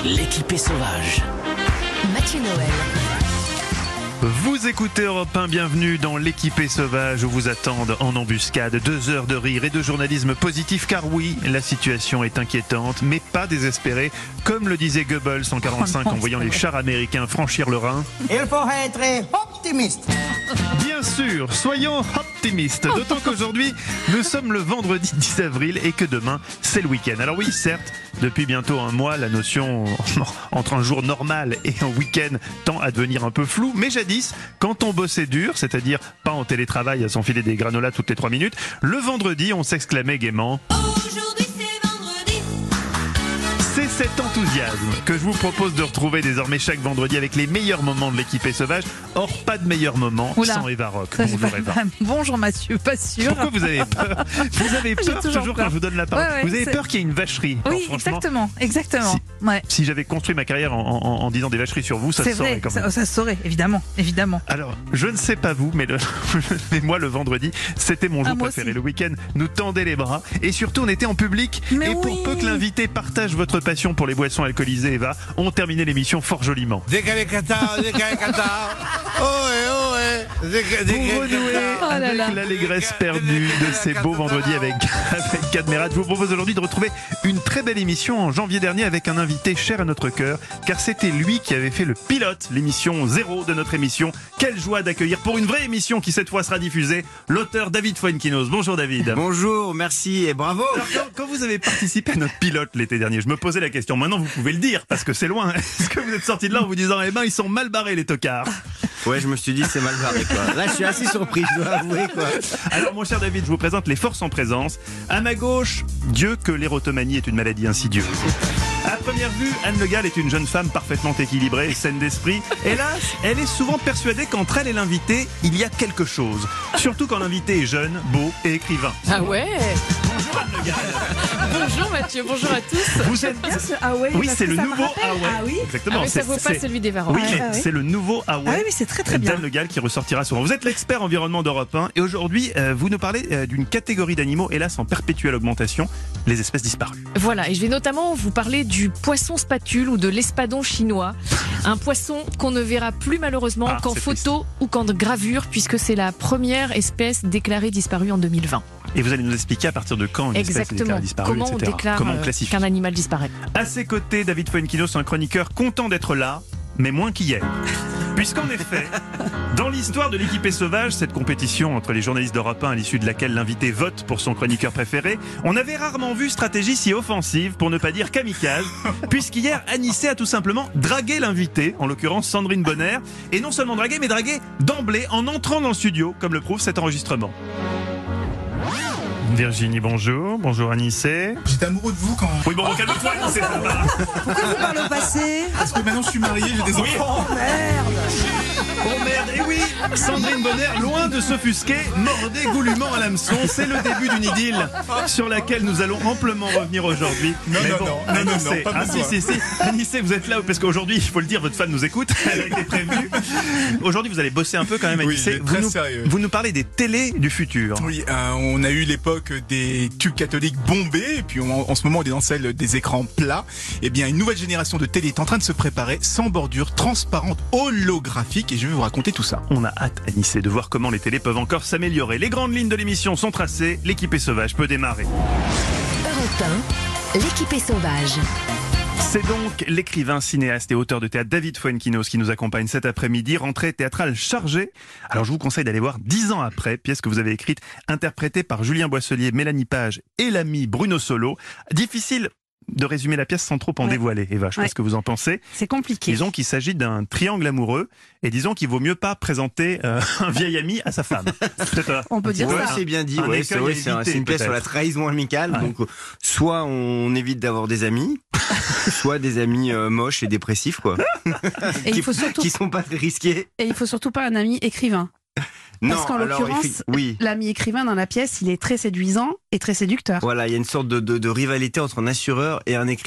L'équipée sauvage. Mathieu Noël. Vous écoutez Europe 1, bienvenue dans l'équipée sauvage où vous attendent en embuscade 2 heures de rire et de journalisme positif, car oui, la situation est inquiétante, mais pas désespérée, comme le disait Goebbels en 1945 en voyant les chars américains franchir le Rhin. Il faut être optimiste. Bien sûr, soyons optimistes, d'autant qu'aujourd'hui, nous sommes le vendredi 10 avril et que demain, c'est le week-end. Alors oui, certes, depuis bientôt un mois, la notion entre un jour normal et un week-end tend à devenir un peu floue, mais jadis, quand on bossait dur, c'est-à-dire pas en télétravail à s'enfiler des granolas toutes les 3 minutes, le vendredi, on s'exclamait gaiement « Aujourd'hui c'est vendredi !» C'est cet enthousiasme que je vous propose de retrouver désormais chaque vendredi avec les meilleurs moments de l'équipée sauvage. Or, pas de meilleurs moments sans Eva Rock. Bonjour Eva. Bonjour Mathieu, pas sûr. Pourquoi vous avez peur? Vous avez peur toujours quand je vous donne la parole. Ouais, vous avez peur qu'il y ait une vacherie. Oui, exactement. Si j'avais construit ma carrière en disant des vacheries sur vous, ça se saurait quand même. Ça se saurait, évidemment. Alors, je ne sais pas vous, mais moi, le vendredi, c'était mon jour préféré. Aussi. Le week-end, nous tendait les bras. Et surtout, on était en public. Pour peu que l'invité partage votre passion pour les boissons alcoolisées, Eva, on terminait l'émission fort joliment. Décalé Qatar. Pour renouer avec l'allégresse perdue de ces beaux vendredis avec Cadmerat, je vous propose aujourd'hui de retrouver une très belle émission en janvier dernier avec un invité cher à notre cœur, car c'était lui qui avait fait le pilote, l'émission 0 de notre émission. Quelle joie d'accueillir pour une vraie émission qui cette fois sera diffusée, l'auteur David Fuenquinos. Bonjour David. Bonjour, merci et bravo. Alors, quand vous avez participé à notre pilote l'été dernier, je me posais la question, maintenant vous pouvez le dire parce que c'est loin. Est-ce que vous êtes sorti de là en vous disant ils sont mal barrés les tocards? Ouais, je me suis dit c'est mal barré quoi. Là je suis assez surpris, je dois avouer quoi. Alors mon cher David, je vous présente les forces en présence. À ma gauche, Dieu que l'érotomanie est une maladie insidieuse. À première vue, Anne Le Gall est une jeune femme parfaitement équilibrée et saine d'esprit. Hélas, elle est souvent persuadée qu'entre elle et l'invité, il y a quelque chose. Surtout quand l'invité est jeune, beau et écrivain. Ah ouais. Bonjour Anne Le Gall. Bonjour Mathieu, bonjour à tous. Vous êtes Bien ce ah ouais, Oui, parce c'est que le ça me nouveau rappelle. Ah ouais. Ah oui. Exactement. Ah mais ça vaut pas celui des Varros. Oui, Ah mais oui. c'est le nouveau Ah ouais. Ah oui, mais c'est très bien. d'Anne Le Gall qui ressortira souvent. Vous êtes l'expert environnement d'Europe 1 et aujourd'hui, vous nous parlez d'une catégorie d'animaux, hélas en perpétuelle augmentation, les espèces disparues. Voilà, et je vais notamment vous parler du poisson spatule ou de l'espadon chinois. Un poisson qu'on ne verra plus malheureusement qu'en c'est photo ou qu'en gravure, puisque c'est la première espèce déclarée disparue en 2020. Et vous allez nous expliquer à partir de quand une espèce est Exactement. déclarée disparue, Comment on etc. déclare Comment on classifie. qu'un animal disparaît. À ses côtés, David Fuenquinos, un chroniqueur content d'être là, mais moins qu'hier. Puisqu'en effet, dans l'histoire de l'équipée sauvage, cette compétition entre les journalistes d'Europe 1 à l'issue de laquelle l'invité vote pour son chroniqueur préféré, on avait rarement vu stratégie si offensive, pour ne pas dire kamikaze, puisqu'hier, Anissé a tout simplement dragué l'invité, en l'occurrence Sandrine Bonner, et non seulement dragué, mais dragué d'emblée en entrant dans le studio, comme le prouve cet enregistrement. Virginie, bonjour. Bonjour Anissé. J'étais amoureux de vous quand... Oui, bon, calme-toi, Anissé, ça va. Pourquoi vous parlez au passé? Parce que maintenant je suis marié, j'ai des enfants. Oh merde, et oui, Sandrine Bonner, loin de s'offusquer, mordait goulûment à l'hameçon. C'est le début d'une idylle sur laquelle nous allons amplement revenir aujourd'hui. Non, Anissé, pas besoin. si. Anissé, vous êtes là parce qu'aujourd'hui, il faut le dire, votre fan nous écoute. Elle a été prévenue. Aujourd'hui, vous allez bosser un peu quand même, Oui, Anissé. très sérieux. Vous nous parlez des télés du futur. Oui, on a eu l'époque des tubes catholiques bombés, et puis en ce moment on est dans celle des écrans plats. Eh bien, une nouvelle génération de télé est en train de se préparer, sans bordure, transparente, holographique, et je vais vous raconter tout ça. On a hâte, Anissé, de voir comment les télés peuvent encore s'améliorer. Les grandes lignes de l'émission sont tracées, l'équipée sauvage peut démarrer. Europe 1, l'équipée sauvage. C'est donc l'écrivain, cinéaste et auteur de théâtre David Fuenquinos qui nous accompagne cet après-midi, rentrée théâtrale chargée. Alors je vous conseille d'aller voir 10 ans après, pièce que vous avez écrite, interprétée par Julien Boisselier, Mélanie Page et l'ami Bruno Solo. Difficile de résumer la pièce sans trop en dévoiler, Eva, je sais pas ce que vous en pensez. C'est compliqué. Disons qu'il s'agit d'un triangle amoureux et disons qu'il vaut mieux pas présenter un vieil ami à sa femme. On peut dire Ouais, ça. c'est bien dit, Un ouais, écueil à éviter, c'est une pièce sur la peut-être. trahison amicale. Ouais. Donc soit on évite d'avoir des amis, soit des amis moches et dépressifs quoi. Et il faut surtout, Qui sont pas très risqués. et il faut surtout pas un ami écrivain. Parce qu'en alors, l'occurrence, oui. l'ami écrivain dans la pièce, il est très séduisant et très séducteur. Voilà, il y a une sorte de rivalité entre un assureur et un écrivain.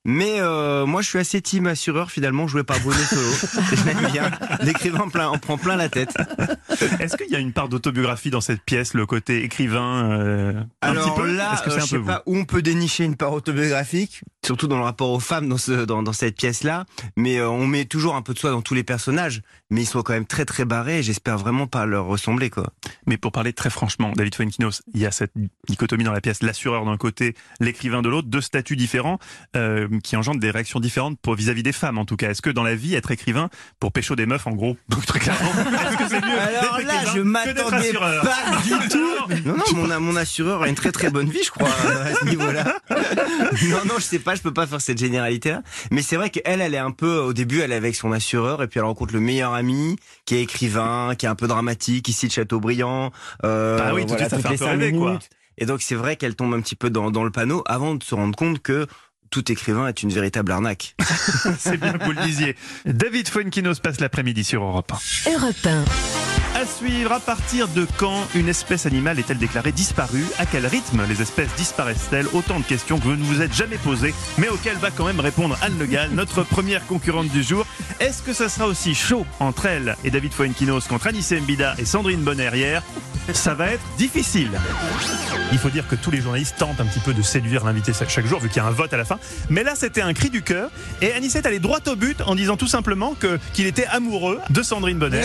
Mais moi, je suis assez team assureur finalement, joué par Bruno Solo. Je l'aime bien. L'écrivain on prend plein la tête. Est-ce qu'il y a une part d'autobiographie dans cette pièce, le côté écrivain un petit Alors peu là, Est-ce que c'est je un sais peu pas où on peut dénicher une part autobiographique, surtout dans le rapport aux femmes dans cette pièce-là. Mais on met toujours un peu de soi dans tous les personnages. Mais ils sont quand même très très barrés et j'espère vraiment pas leur ressembler, quoi. Mais pour parler très franchement, David Fuenkinos, il y a cette dichotomie dans la pièce, l'assureur d'un côté, l'écrivain de l'autre, deux statuts différents qui engendrent des réactions différentes vis-à-vis des femmes en tout cas. Est-ce que dans la vie, être écrivain pour pécho des meufs en gros, donc très clairement, est-ce que c'est mieux Alors d'être là, écrivain je que d'être m'attendais assureur pas du tout. Non, mon assureur a une très très bonne vie, je crois, à ce niveau-là. Non, je sais pas, je peux pas faire cette généralité-là. Mais c'est vrai qu'elle est un peu, au début, elle est avec son assureur et puis elle rencontre le meilleur ami qui est écrivain, qui est un peu dramatique, ici de Chateaubriand. Bah oui, tout de suite, ça fait un peu rêver, quoi. Et donc c'est vrai qu'elle tombe un petit peu dans le panneau avant de se rendre compte que tout écrivain est une véritable arnaque. C'est bien que vous le disiez. David Fuenkinos passe l'après-midi sur Europe 1. Europe 1. À suivre, à partir de quand une espèce animale est-elle déclarée disparue? À quel rythme les espèces disparaissent-elles? Autant de questions que vous ne vous êtes jamais posées, mais auxquelles va quand même répondre Anne Le Gall, notre première concurrente du jour. Est-ce que ça sera aussi chaud entre elle et David Fuenkinos contre Anissé Mbida et Sandrine Bonner hier? Ça va être difficile. Il faut dire que tous les journalistes tentent un petit peu de séduire l'invité chaque jour, vu qu'il y a un vote à la fin. Mais là, c'était un cri du cœur. Et Anissé est allé droit au but en disant tout simplement qu'il était amoureux de Sandrine Bonner.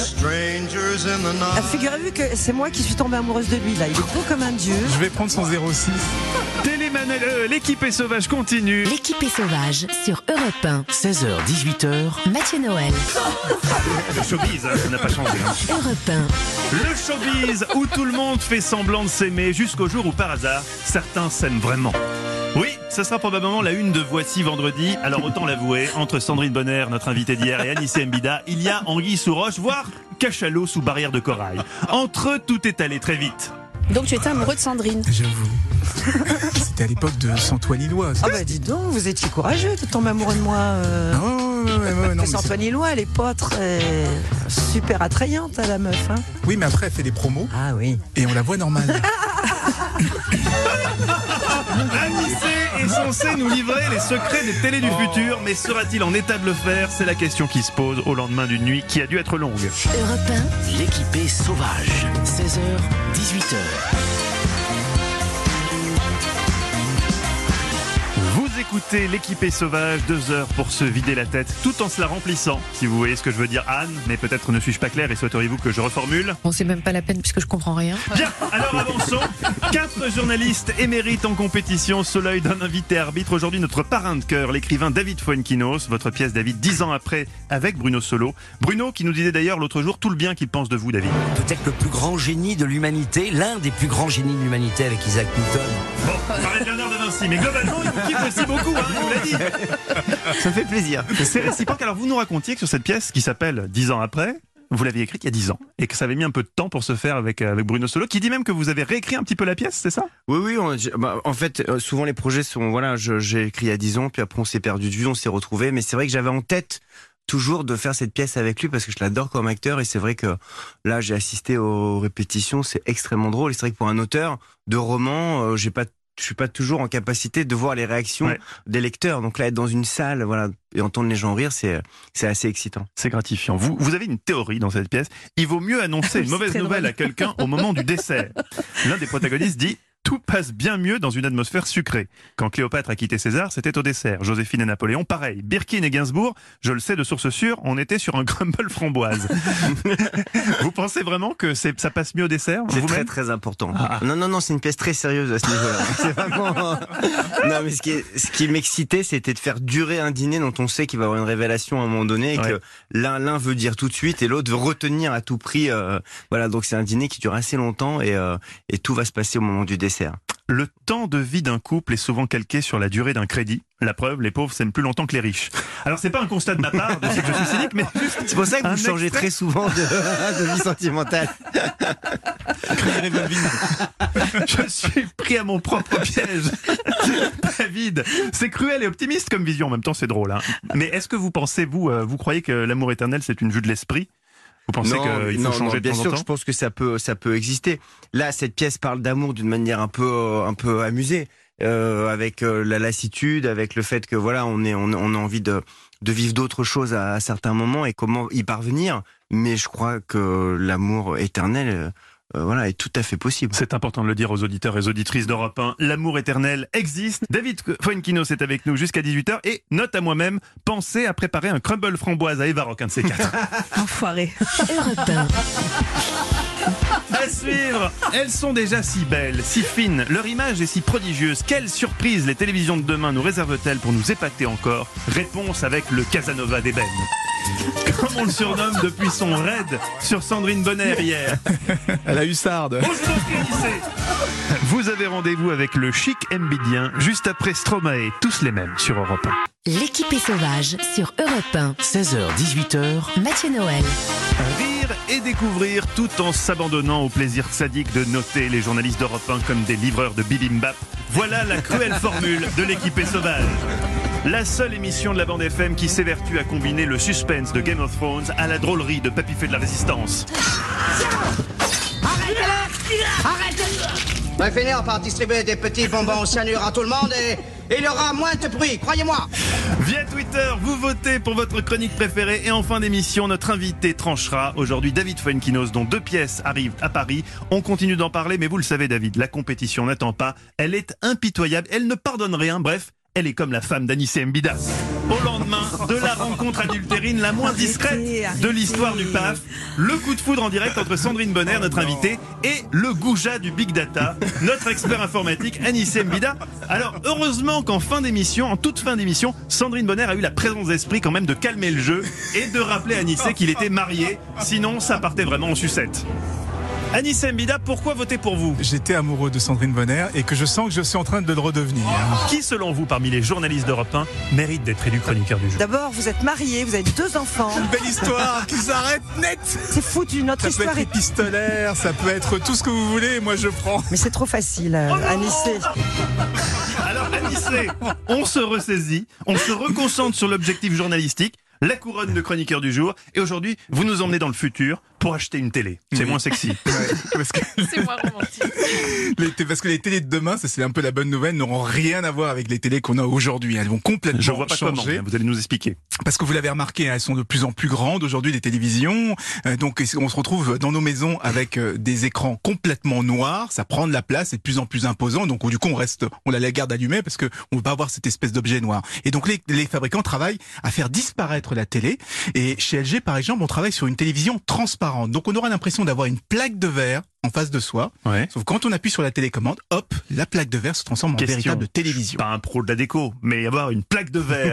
Figurez-vous que c'est moi qui suis tombée amoureuse de lui là. Il est beau comme un dieu. Je vais prendre son 06. L'équipe est sauvage continue. L'équipe est sauvage sur Europe 1. 16h-18h. Mathieu Noël. Le showbiz, ça n'a pas changé. Europe 1. Le showbiz où tout le monde fait semblant de s'aimer jusqu'au jour où par hasard, certains s'aiment vraiment. Oui, ce sera probablement la une de Voici vendredi. Alors autant l'avouer, entre Sandrine Bonner, notre invitée d'hier, et Anissé Mbida, il y a anguille sous roche, voire cachalot sous barrière de corail. Entre eux, tout est allé très vite. Donc tu étais amoureux de Sandrine. J'avoue. C'était à l'époque de Santoine Illois. Ah bah dis donc, vous étiez courageux de tomber amoureux de moi. Ouais, non, mais Antoine Illois, elle est pas très super attrayante à la meuf. Hein. oui, mais après, elle fait des promos Ah oui. et on la voit normale. Anissé est censé nous livrer les secrets des télés du futur, mais sera-t-il en état de le faire? C'est la question qui se pose au lendemain d'une nuit qui a dû être longue. Europe 1. L'équipée sauvage. 16h-18h. Vous écoutez l'équipée sauvage, 2 heures pour se vider la tête, tout en se la remplissant, si vous voyez ce que je veux dire, Anne, mais peut-être ne suis-je pas clair et souhaiteriez-vous que je reformule? Bon, c'est même pas la peine puisque je comprends rien. Bien, alors avançons. 4 journalistes émérites en compétition sous l'œil d'un invité arbitre. Aujourd'hui, notre parrain de cœur, l'écrivain David Fuenkinos. Votre pièce, David, 10 ans après, avec Bruno Solo. Bruno qui nous disait d'ailleurs l'autre jour tout le bien qu'il pense de vous, David. Peut-être le plus grand génie de l'humanité, l'un des plus grands génies de l'humanité avec Isaac Newton. Bon, on parlait de Léonard de Vinci, mais globalement, il vous kiffe aussi beaucoup, hein, il vous l'a dit. Ça me fait plaisir. C'est réciproque. Alors, vous nous racontiez que sur cette pièce qui s'appelle 10 ans après, vous l'aviez écrite il y a 10 ans et que ça avait mis un peu de temps pour se faire avec Bruno Solo, qui dit même que vous avez réécrit un petit peu la pièce, c'est ça? Oui, en fait, souvent les projets sont, voilà, j'ai écrit il y a 10 ans, puis après on s'est perdu de vue, on s'est retrouvés, mais c'est vrai que j'avais en tête toujours de faire cette pièce avec lui parce que je l'adore comme acteur et c'est vrai que là j'ai assisté aux répétitions, c'est extrêmement drôle et c'est vrai que pour un auteur de roman, je suis pas toujours en capacité de voir les réactions des lecteurs. Donc là, être dans une salle, voilà, et entendre les gens rire, c'est assez excitant. C'est gratifiant. Vous avez une théorie dans cette pièce. Il vaut mieux annoncer une mauvaise nouvelle à quelqu'un au moment du dessert. L'un des protagonistes dit: tout passe bien mieux dans une atmosphère sucrée. Quand Cléopâtre a quitté César, c'était au dessert. Joséphine et Napoléon, pareil. Birkin et Gainsbourg, je le sais de source sûre, on était sur un crumble framboise. Vous pensez vraiment que ça passe mieux au dessert? C'est très très important. Non, c'est une pièce très sérieuse à ce niveau-là. C'est vraiment... Non, mais ce qui m'excitait, c'était de faire durer un dîner dont on sait qu'il va y avoir une révélation à un moment donné et que l'un veut dire tout de suite et l'autre veut retenir à tout prix. Voilà, donc c'est un dîner qui dure assez longtemps et tout va se passer au moment du dessert. Le temps de vie d'un couple est souvent calqué sur la durée d'un crédit. La preuve, les pauvres s'aiment plus longtemps que les riches. Alors c'est pas un constat de ma part, de ce que je suis cynique, mais juste c'est pour ça que vous changez très souvent de vie sentimentale. Je suis pris à mon propre piège. David, c'est cruel et optimiste comme vision, en même temps c'est drôle. Hein. Mais est-ce que vous pensez, vous croyez que l'amour éternel c'est une vue de l'esprit? Vous pensez qu'il faut changer de temps en temps? Bien sûr, je pense que ça peut exister. Là, cette pièce parle d'amour d'une manière un peu amusée. avec la lassitude, avec le fait que voilà, on a envie de vivre d'autres choses à certains moments et comment y parvenir. Mais je crois que l'amour éternel, voilà, est tout à fait possible. C'est important de le dire aux auditeurs et aux auditrices d'Europe 1. L'amour éternel existe. David Fuenquinos est avec nous jusqu'à 18h et note à moi-même, pensez à préparer un crumble framboise à Eva Rock, un de ces quatre. Enfoiré. Europe 1. À suivre, elles sont déjà si belles, si fines, leur image est si prodigieuse. Quelle surprise les télévisions de demain nous réservent-elles pour nous épater encore? Réponse avec le Casanova d'ébène. Comme on le surnomme depuis son raid sur Sandrine Bonner hier. À la hussarde. Vous avez rendez-vous avec le chic mbidien juste après Stromae, tous les mêmes sur Europe 1. L'équipe est sauvage sur Europe 1. 16h-18h, Mathieu Noël. Rire et découvrir tout en s'abandonnant au plaisir sadique de noter les journalistes d'Europe 1 comme des livreurs de bibimbap. Voilà la cruelle formule de l'équipe est sauvage. La seule émission de la bande FM qui s'évertue à combiner le suspense de Game of Thrones à la drôlerie de Papy fait de la résistance. On va finir par distribuer des petits bonbons au cyanure à tout le monde et il y aura moins de bruit, croyez-moi. Via Twitter, vous votez pour votre chronique préférée et en fin d'émission, notre invité tranchera. Aujourd'hui, David Fuenquinos, dont 2 pièces arrivent à Paris. On continue d'en parler, mais vous le savez, David, la compétition n'attend pas. Elle est impitoyable, elle ne pardonne rien, bref. Elle est comme la femme d'Anissé Mbida. Au lendemain de la rencontre adultérine la moins discrète de l'histoire du PAF, le coup de foudre en direct entre Sandrine Bonner, notre invitée, et le goujat du Big Data, notre expert informatique Anissé Mbida. Alors heureusement qu'en fin d'émission, en toute fin d'émission, Sandrine Bonner a eu la présence d'esprit quand même de calmer le jeu et de rappeler à Anissé qu'il était marié, sinon ça partait vraiment en sucette. Anissé Mbida, pourquoi voter pour vous? J'étais amoureux de Sandrine Bonner et que je sens que je suis en train de le redevenir. Qui, selon vous, parmi les journalistes d'Europe 1, mérite d'être élu chroniqueur du jour? D'abord, vous êtes mariés, vous avez 2 enfants. Une belle histoire qui s'arrête net. C'est foutu, notre Ça peut histoire être épistolaire, ça peut être tout ce que vous voulez, moi je prends. Mais c'est trop facile, Anissé. Alors, Anissé, on se ressaisit, on se reconcentre sur l'objectif journalistique, la couronne de chroniqueur du jour, et aujourd'hui, vous nous emmenez dans le futur pour acheter une télé. C'est moins sexy. Parce que C'est moins romantique. parce que les télés de demain, ça c'est un peu la bonne nouvelle, n'auront rien à voir avec les télés qu'on a aujourd'hui. Elles vont complètement Je vois pas changer. comment, vous allez nous expliquer. Parce que vous l'avez remarqué, elles sont de plus en plus grandes aujourd'hui, les télévisions. Donc on se retrouve dans nos maisons avec des écrans complètement noirs. Ça prend de la place, c'est de plus en plus imposant. Donc du coup, on la garde allumée parce que on veut pas avoir cette espèce d'objet noir. Et donc les fabricants travaillent à faire disparaître la télé. Et chez LG, par exemple, on travaille sur une télévision transparente. Donc on aura l'impression d'avoir une plaque de verre en face de soi. Ouais. Sauf quand on appuie sur la télécommande, hop, la plaque de verre se transforme en véritable télévision. Pas un pro de la déco, mais avoir une plaque de verre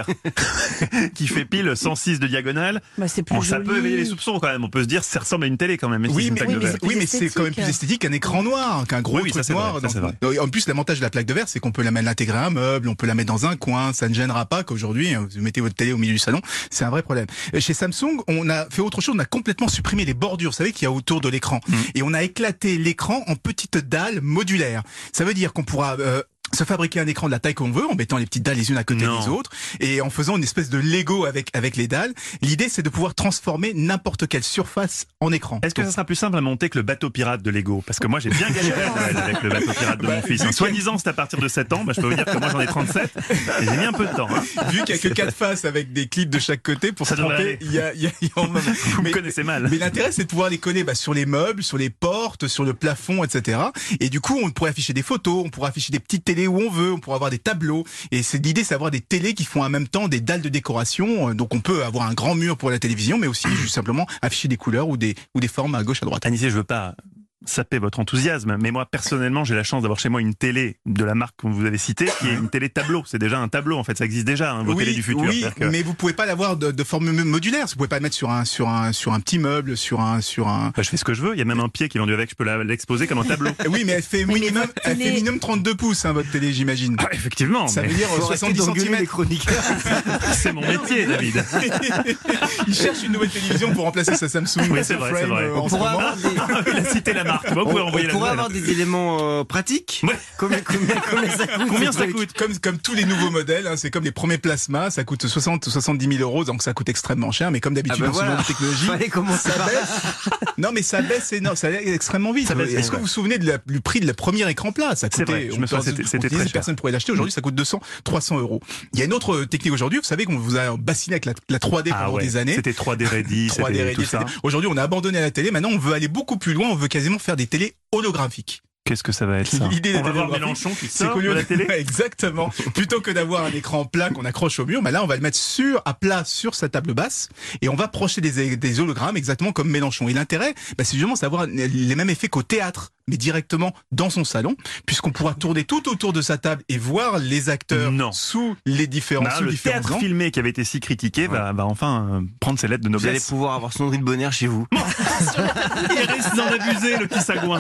qui fait pile 106 de diagonale, Bah, c'est plus ça joli. peut éveiller les soupçons quand même. On peut se dire ça ressemble à une télé quand même. Mais Oui, c'est une mais, plaque de verre. plus c'est quand même plus esthétique. esthétique qu'un écran noir, qu'un gros Oui, ça, truc c'est noir. vrai, ça, c'est vrai. En plus, l'avantage de la plaque de verre, c'est qu'on peut la mettre intégrer à un meuble, on peut la mettre dans un coin, ça ne gênera pas qu'aujourd'hui, vous mettez votre télé au milieu du salon, c'est un vrai problème. Chez Samsung, on a fait autre chose, on a complètement supprimé les bordures, vous savez, qu'il y a autour de l'écran. Et on a éclaté l'écran en petites dalles modulaires. Ça veut dire qu'on pourra se fabriquer un écran de la taille qu'on veut en mettant les petites dalles les unes à côté des autres et en faisant une espèce de Lego avec les dalles. L'idée, c'est de pouvoir transformer n'importe quelle surface en écran. Est-ce que ça sera plus simple à monter que le bateau pirate de Lego? Parce que moi j'ai bien galéré à Noël avec le bateau pirate de mon fils. Soi-disant c'est à partir de 7 ans, je peux vous dire que moi j'en ai 37 et j'ai mis un peu de temps. Vu qu'il n'y a que 4 faces avec des clips de chaque côté pour Ça se devrait tromper, Vous me connaissez mal. Mais l'intérêt, c'est de pouvoir les coller sur les meubles, sur les portes, sur le plafond, etc. Et du coup, on pourrait afficher des photos, on pourrait afficher des petites télés où on veut, on pourrait avoir des tableaux. Et c'est l'idée, c'est d'avoir des télés qui font en même temps des dalles de décoration. Donc on peut avoir un grand mur pour la télévision, mais aussi juste simplement afficher des couleurs ou des formes à gauche, à droite. Anissé, je veux pas saper votre enthousiasme, mais moi personnellement j'ai la chance d'avoir chez moi une télé de la marque que vous avez citée qui est une télé tableau. C'est déjà un tableau en fait, ça existe déjà, vos télés du futur. Oui, mais vous pouvez pas l'avoir de forme modulaire. Vous pouvez pas le mettre sur un petit meuble, sur un. Je fais ce que je veux. Il y a même un pied qui est vendu avec. Je peux l'exposer comme un tableau. Oui, mais elle fait minimum 32 pouces, votre télé, j'imagine. Ah, effectivement. Ça veut dire 70 cm. C'est mon métier, David. Il cherche une nouvelle télévision pour remplacer sa Samsung. Oui, c'est vrai. En ce moment. Il a cité la marque. marque. Vous pouvez envoyer On la pourrait nouvelle. avoir des éléments pratiques. Ouais. Combien ça coûte Combien ce ça truc coûte? Comme tous les nouveaux modèles, hein, c'est comme les premiers plasmas, ça coûte 60 ou 70 000 euros, donc ça coûte extrêmement cher. Mais comme d'habitude, dans ce genre de technologie, Fallait commencer ça par baisse. Non, mais ça baisse énorme, ça baisse extrêmement vite. Ça baisse, Est-ce que ouais. vous vous souvenez du prix de la première écran plat? Ça C'est coûtait, vrai, je me souviens, c'était très cher. Personne pourrait l'acheter. Aujourd'hui, ça coûte 200, 300 euros. Il y a une autre technique aujourd'hui. Vous savez qu'on vous a bassiné avec la 3D Ah pendant ouais, des années. c'était 3D ready, 3D c'était ready, tout ça. Aujourd'hui, on a abandonné la télé. Maintenant, on veut aller beaucoup plus loin. On veut quasiment faire des télés holographiques. Qu'est-ce que ça va être ça? L'idée On va des voir holographiques, Mélenchon qui c'est sort qu'au de lieu la télé. Exactement. Plutôt que d'avoir un écran plat qu'on accroche au mur, là, on va le mettre à plat sur sa table basse et on va projeter des hologrammes exactement comme Mélenchon. Et l'intérêt, c'est justement d'avoir les mêmes effets qu'au théâtre, mais directement dans son salon, puisqu'on pourra tourner tout autour de sa table et voir les acteurs sous les différents Le théâtre angles. filmé qui avait été si critiqué va enfin prendre ses lettres de Vous allez noblesse. pouvoir avoir Sandrine Bonner chez vous. Il risque d'en abuser, le petit sagouin.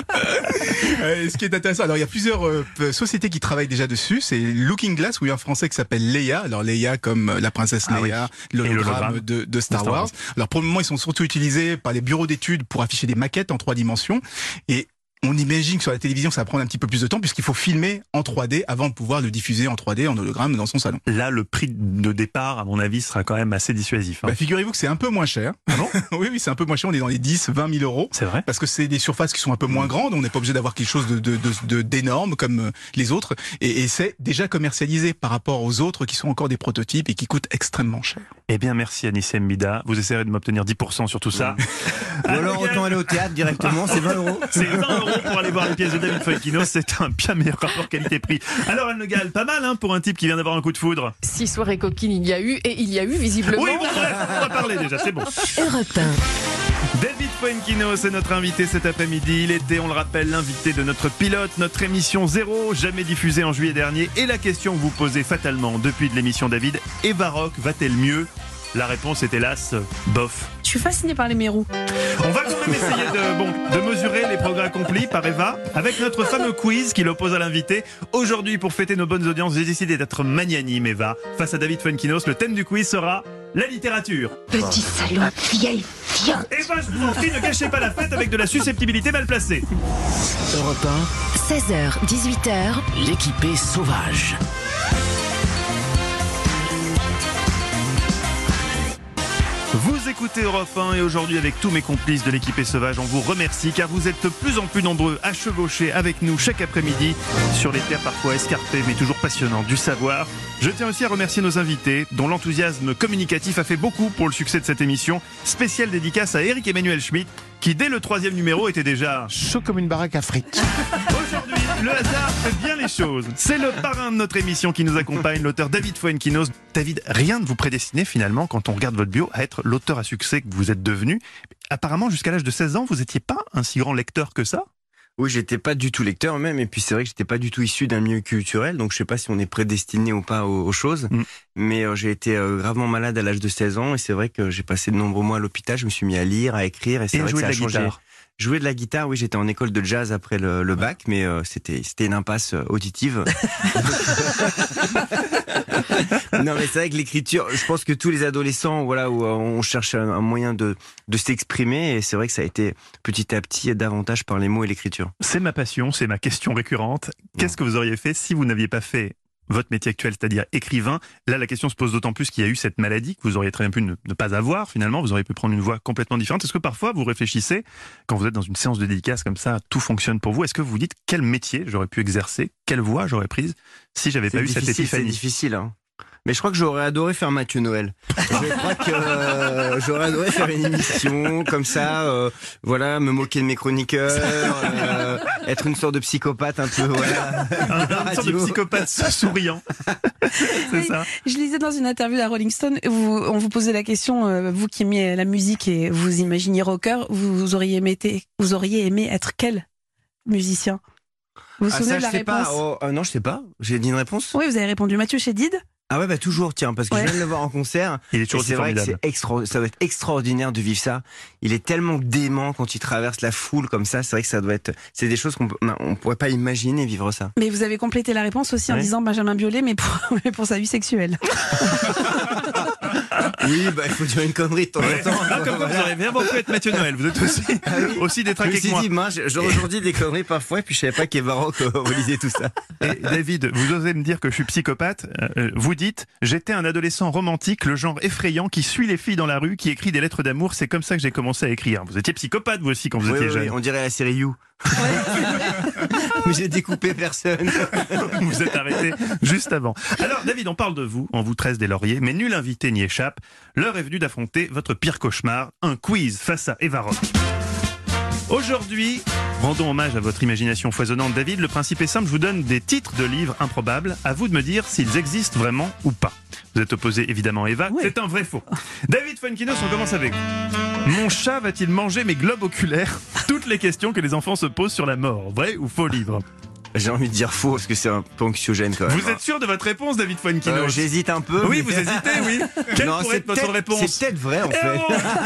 Ce qui est intéressant, alors il y a plusieurs sociétés qui travaillent déjà dessus. C'est Looking Glass, où il y a un Français qui s'appelle Leia. Alors Leia comme la princesse Leia, l'hologramme de Star Wars. Alors pour le moment, ils sont surtout utilisés par les bureaux d'études pour afficher des maquettes en 3 dimensions. Et on imagine que sur la télévision, ça va prendre un petit peu plus de temps puisqu'il faut filmer en 3D avant de pouvoir le diffuser en 3D, en hologramme dans son salon. Là, le prix de départ, à mon avis, sera quand même assez dissuasif. Hein. Figurez-vous que c'est un peu moins cher. Ah bon? Oui, c'est un peu moins cher. On est dans les 10, 20 000 euros. C'est vrai? Parce que c'est des surfaces qui sont un peu moins grandes. On n'est pas obligé d'avoir quelque chose d'énorme comme les autres. Et c'est déjà commercialisé par rapport aux autres qui sont encore des prototypes et qui coûtent extrêmement cher. Eh bien, merci Anissé Mbida. Vous essayerez de m'obtenir 10% sur tout ça. Ou alors autant aller au théâtre directement, c'est 20 euros. C'est 20 euros pour aller voir les pièces de David Foekino. C'est un bien meilleur rapport qualité-prix. Alors, Anne Le Gall, pas mal pour un type qui vient d'avoir un coup de foudre. 6 soirées coquines il y a eu, et il y a eu visiblement. Oui, bon, bref, on va parler déjà, c'est bon. Europe 1. David Foekino, c'est notre invité cet après-midi. Il était, on le rappelle, l'invité de notre pilote, notre émission 0, jamais diffusée en juillet dernier. Et la question que vous posez fatalement depuis de l'émission David, Eva Rock va-t-elle mieux? La réponse est hélas, bof. Je suis fascinée par les mérous. On va quand même essayer de mesurer les progrès accomplis par Eva avec notre fameux quiz qui l'oppose à l'invité. Aujourd'hui, pour fêter nos bonnes audiences, j'ai décidé d'être magnanime, Eva. Face à David Foekino, le thème du quiz sera la littérature. Petit salon, vieille fiante. Eva, je vous en prie, ne gâchez pas la fête avec de la susceptibilité mal placée. Europe 1, 16h, 18h. L'équipée sauvage. Vous écoutez Europe 1 et aujourd'hui avec tous mes complices de l'équipée sauvage, on vous remercie car vous êtes de plus en plus nombreux à chevaucher avec nous chaque après-midi sur les terres parfois escarpées mais toujours passionnantes du savoir. Je tiens aussi à remercier nos invités dont l'enthousiasme communicatif a fait beaucoup pour le succès de cette émission. Spéciale dédicace à Eric Emmanuel Schmitt qui dès le 3e numéro était déjà chaud comme une baraque à frites. Aujourd'hui, le hasard fait bien les choses. C'est le parrain de notre émission qui nous accompagne, l'auteur David Foekino. David, rien ne vous prédestinait finalement, quand on regarde votre bio, à être l'auteur à succès que vous êtes devenu. Apparemment, jusqu'à l'âge de 16 ans, vous n'étiez pas un si grand lecteur que ça? Oui, j'étais pas du tout lecteur même, et puis c'est vrai que j'étais pas du tout issu d'un milieu culturel, donc je sais pas si on est prédestiné ou pas aux choses, mais j'ai été gravement malade à l'âge de 16 ans, et c'est vrai que j'ai passé de nombreux mois à l'hôpital, je me suis mis à lire, à écrire, et c'est vrai que ça a changé. Jouer de la guitare, oui, j'étais en école de jazz après le bac, mais c'était une impasse auditive. Non, mais c'est vrai que l'écriture, je pense que tous les adolescents, voilà, où on cherche un moyen de s'exprimer, et c'est vrai que ça a été petit à petit davantage par les mots et l'écriture. C'est ma passion, c'est ma question récurrente. Qu'est-ce que vous auriez fait si vous n'aviez pas fait votre métier actuel, c'est-à-dire écrivain? Là, la question se pose d'autant plus qu'il y a eu cette maladie que vous auriez très bien pu ne pas avoir, finalement. Vous auriez pu prendre une voie complètement différente. Est-ce que parfois, vous réfléchissez, quand vous êtes dans une séance de dédicace comme ça, tout fonctionne pour vous? Est-ce que vous vous dites, quel métier j'aurais pu exercer? Quelle voie j'aurais prise si j'avais pas eu cette épiphanie? C'est difficile, hein. Mais je crois que j'aurais adoré faire Mathieu Noël. Je crois que j'aurais adoré faire une émission comme ça, voilà, me moquer de mes chroniqueurs, être une sorte de psychopathe un peu, voilà. Une sorte de psychopathe souriant. C'est ça. Je lisais dans une interview à Rolling Stone, on vous posait la question, vous qui aimiez la musique et vous imaginiez rocker, vous auriez aimé être quel musicien? Vous vous souvenez de la réponse? Non, je sais pas. J'ai dit une réponse? Oui, vous avez répondu Mathieu Chédid. Ah ouais, toujours, tiens, parce que je viens de le voir en concert. Il est toujours c'est vrai que ça doit être extraordinaire de vivre ça. Il est tellement dément quand il traverse la foule comme ça. C'est vrai que ça doit être, c'est des choses on pourrait pas imaginer vivre ça. Mais vous avez complété la réponse aussi en disant Benjamin Biolay, mais pour sa vie sexuelle. Oui, il faut dire une connerie de temps en temps. Ah, comme quoi, vous auriez vraiment pu être Mathieu Noël. Vous êtes aussi détraqué que moi. Je me suis dit, j'aurais dit des conneries parfois, et puis je savais pas qu'Eva Rock relisait tout ça. Et David, vous osez me dire que je suis psychopathe. Vous dites, j'étais un adolescent romantique, le genre effrayant, qui suit les filles dans la rue, qui écrit des lettres d'amour. C'est comme ça que j'ai commencé à écrire. Vous étiez psychopathe, vous aussi, quand vous étiez jeune. Oui, on dirait la série You. Mais j'ai découpé personne. Vous êtes arrêté juste avant. Alors, David, on parle de vous, on vous tresse des lauriers, mais nul invité n'y échappe. L'heure est venue d'affronter votre pire cauchemar, un quiz face à Eva Rock. Aujourd'hui, rendons hommage à votre imagination foisonnante, David. Le principe est simple, je vous donne des titres de livres improbables. À vous de me dire s'ils existent vraiment ou pas. Vous êtes opposé évidemment à Eva, c'est un vrai faux. David Fuenkinos, on commence avec vous. Mon chat va-t-il manger mes globes oculaires? Toutes les questions que les enfants se posent sur la mort. Vrai ou faux livre? J'ai envie de dire faux parce que c'est un peu anxiogène quand même. Vous êtes sûr de votre réponse, David Fuenkinos? J'hésite un peu. Oui, vous hésitez, oui. Quelle pourrait être votre réponse? C'est peut-être vrai en fait.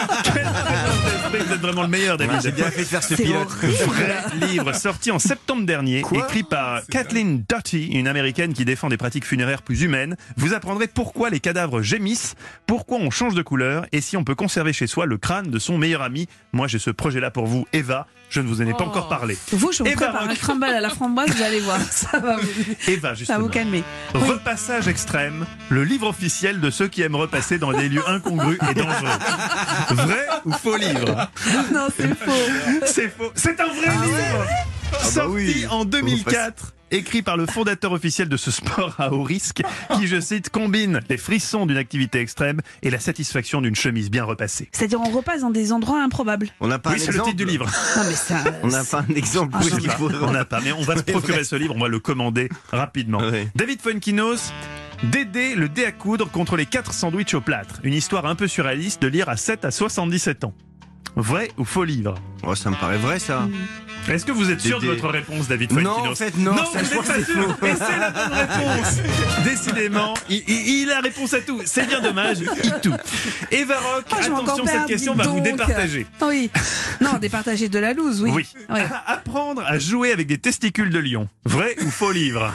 Vous êtes vraiment le meilleur, David. J'ai bien fait de faire ce pilote. Vrai livre sorti en septembre dernier, écrit par Kathleen Doughty, une américaine qui défend des pratiques funéraires plus humaines. Vous apprendrez pourquoi les cadavres gémissent, pourquoi on change de couleur et si on peut conserver chez soi le crâne de son meilleur ami. Moi, j'ai ce projet-là pour vous, Eva. Je ne vous en ai pas encore parlé. Vous, je vous prépare un crumble à la framboise, vous allez voir. Ça va vous, Eva, justement. Ça va vous calmer. Repassage extrême, le livre officiel de ceux qui aiment repasser dans des lieux incongrus et dangereux. Vrai ou faux livre? Non, c'est faux. C'est faux. C'est un vrai livre. Sorti en 2004. Écrit par le fondateur officiel de ce sport à haut risque, qui, je cite, combine les frissons d'une activité extrême et la satisfaction d'une chemise bien repassée. C'est-à-dire, on repasse dans des endroits improbables. On n'a pas oui, c'est le titre du livre. Non, mais ça, on n'a pas un exemple. On n'a pas, mais on va se procurer ce livre, on va le commander rapidement. Oui. David Fuenkinos, Dédé, le dé à coudre contre les 4 sandwichs au plâtre. Une histoire un peu surréaliste de lire à 7 à 77 ans. Vrai ou faux livre? Oh, ça me paraît vrai, ça. Est-ce que vous êtes sûr de votre réponse, David Fuenkinos? Non, en fait, non. Non, vous n'êtes pas sûr. Et c'est la bonne réponse. Décidément, il a la réponse à tout. C'est bien dommage, il tout. Eva Rock, attention, cette question va vous départager. Oui. Non, départager de la loose, oui. Oui. Apprendre à jouer avec des testicules de lion. Vrai ou faux livre?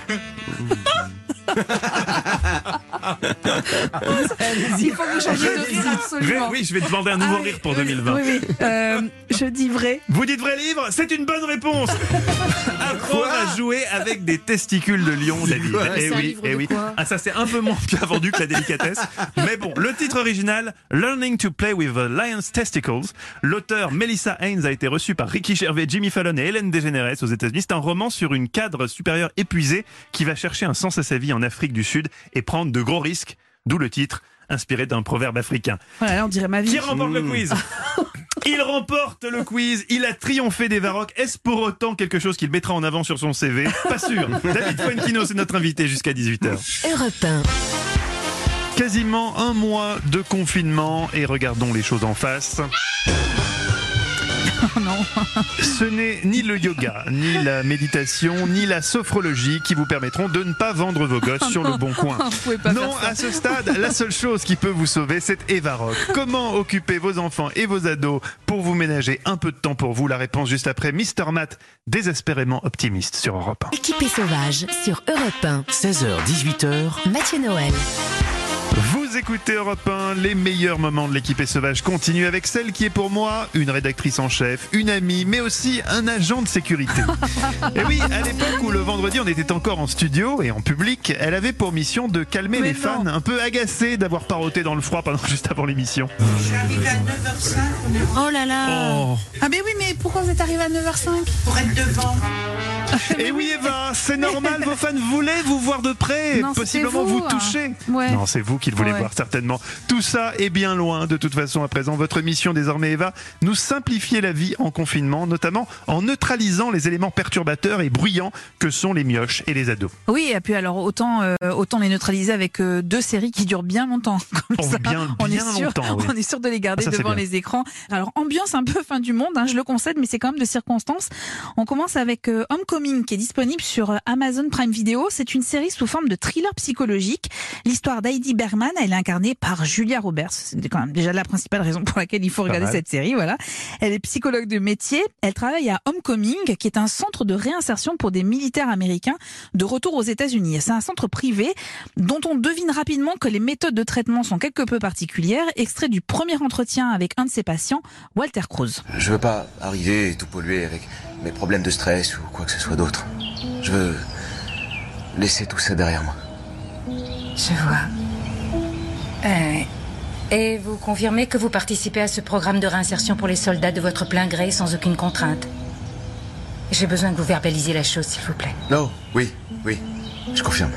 Il faut que vous changiez de rire absolument. Oui, je vais demander un nouveau rire pour 2020. Oui. Je dis vrai. Vous dites vrai livre? C'est une bonne réponse. Apprendre à jouer avec des testicules de lion, David. Eh oui. Ah, ça c'est un peu moins bien vendu que la délicatesse. Mais bon, le titre original, Learning to Play with the Lion's Testicles. L'auteur Melissa Haynes a été reçu par Ricky Gervais, Jimmy Fallon et Ellen DeGeneres aux États-Unis. C'est un roman sur une cadre supérieure épuisée qui va chercher un sens à sa vie en Afrique du Sud et prendre de gros risques. D'où le titre, inspiré d'un proverbe africain. Voilà, on dirait ma vie. Qui remporte le quiz? Il remporte le quiz, il a triomphé d'Eva Rock. Est-ce pour autant quelque chose qu'il mettra en avant sur son CV? Pas sûr. David Fuenkinos est notre invité jusqu'à 18h. Europe 1. Quasiment un mois de confinement et regardons les choses en face. Non. Ce n'est ni le yoga, ni la méditation, ni la sophrologie qui vous permettront de ne pas vendre vos gosses sur le bon coin. Non, à ce stade, la seule chose qui peut vous sauver, c'est Eva Rock. Comment occuper vos enfants et vos ados pour vous ménager un peu de temps pour vous? La réponse juste après Mr. Matt, désespérément optimiste sur Europe 1. Équipé sauvage sur Europe 1. 16h-18h. Mathieu Noël. Vous écoutez Europe 1, les meilleurs moments de l'équipée sauvage continuent avec celle qui est pour moi une rédactrice en chef, une amie, mais aussi un agent de sécurité. Et oui, à l'époque où le vendredi on était encore en studio et en public, elle avait pour mission de calmer les fans un peu agacés d'avoir parotté dans le froid juste avant l'émission. Je suis arrivée à 9h05. Oh là là. Oh. Ah mais oui, mais pourquoi vous êtes arrivée à 9h05? Pour être devant. Et oui Eva, c'est normal, vos fans voulaient vous voir de près, non, possiblement vous toucher. Ouais. Non, c'est vous qui le voulez voir certainement. Tout ça est bien loin de toute façon à présent. Votre mission désormais Eva, nous simplifier la vie en confinement, notamment en neutralisant les éléments perturbateurs et bruyants que sont les mioches et les ados. Oui, et puis alors autant les neutraliser avec 2 séries qui durent bien longtemps. Comme ça, on est sûr de les garder devant les écrans. Alors ambiance un peu fin du monde, je le concède, mais c'est quand même de circonstance. On commence avec Homme Homecoming qui est disponible sur Amazon Prime Video. C'est une série sous forme de thriller psychologique. L'histoire d'Heidi Bergman, elle est incarnée par Julia Roberts. C'est quand même déjà la principale raison pour laquelle il faut regarder cette série. Voilà. Elle est psychologue de métier. Elle travaille à Homecoming, qui est un centre de réinsertion pour des militaires américains de retour aux États-Unis. C'est un centre privé dont on devine rapidement que les méthodes de traitement sont quelque peu particulières. Extrait du premier entretien avec un de ses patients, Walter Cruz. Je veux pas arriver et tout polluer avec mes problèmes de stress ou quoi que ce soit d'autre. Je veux laisser tout ça derrière moi. Je vois. Et vous confirmez que vous participez à ce programme de réinsertion pour les soldats de votre plein gré sans aucune contrainte? J'ai besoin que vous verbalisiez la chose, s'il vous plaît. Non, oui, je confirme.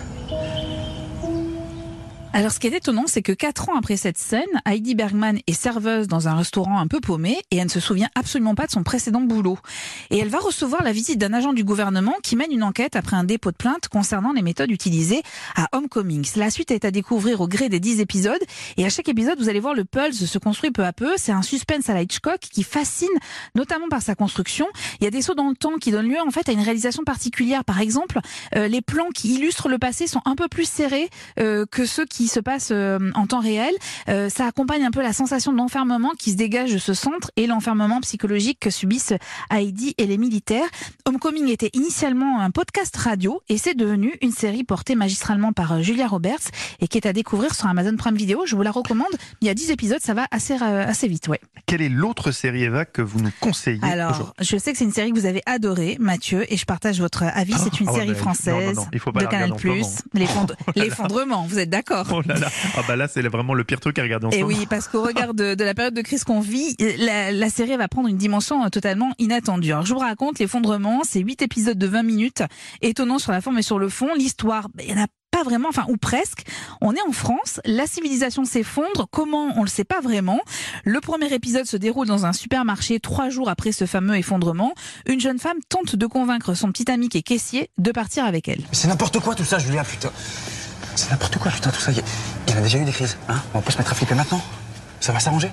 Alors, ce qui est étonnant, c'est que 4 ans après cette scène, Heidi Bergman est serveuse dans un restaurant un peu paumé et elle ne se souvient absolument pas de son précédent boulot. Et elle va recevoir la visite d'un agent du gouvernement qui mène une enquête après un dépôt de plainte concernant les méthodes utilisées à Homecoming. La suite est à découvrir au gré des 10 épisodes et à chaque épisode, vous allez voir le pulse se construit peu à peu. C'est un suspense à la Hitchcock qui fascine notamment par sa construction. Il y a des sauts dans le temps qui donnent lieu en fait à une réalisation particulière. Par exemple, les plans qui illustrent le passé sont un peu plus serrés que ceux qui se passe en temps réel. Ça accompagne un peu la sensation d'enfermement qui se dégage de ce centre et l'enfermement psychologique que subissent Heidi et les militaires. Homecoming était initialement un podcast radio et c'est devenu une série portée magistralement par Julia Roberts et qui est à découvrir sur Amazon Prime Video. Je vous la recommande. Il y a 10 épisodes, ça va assez vite. Ouais. Quelle est l'autre série, Eva, que vous nous conseillez Alors, je sais que c'est une série que vous avez adorée, Mathieu, et je partage votre avis. C'est une série française de Canal+. L'effondrement, vous êtes d'accord? Oh là là. Ah bah là, c'est vraiment le pire truc à regarder en ce moment. Et oui, parce qu'au regard de la période de crise qu'on vit, la série va prendre une dimension totalement inattendue. Alors, je vous raconte l'effondrement, c'est 8 épisodes de 20 minutes, étonnant sur la forme et sur le fond. L'histoire, il y en a pas vraiment, enfin, ou presque. On est en France, la civilisation s'effondre. Comment? On le sait pas vraiment. Le premier épisode se déroule dans un supermarché 3 jours après ce fameux effondrement. Une jeune femme tente de convaincre son petit ami qui est caissier de partir avec elle. C'est n'importe quoi tout ça, Julia, putain. C'est n'importe quoi, putain, tout ça. Il y en a déjà eu des crises, hein. On peut se mettre à flipper maintenant. Ça va s'arranger?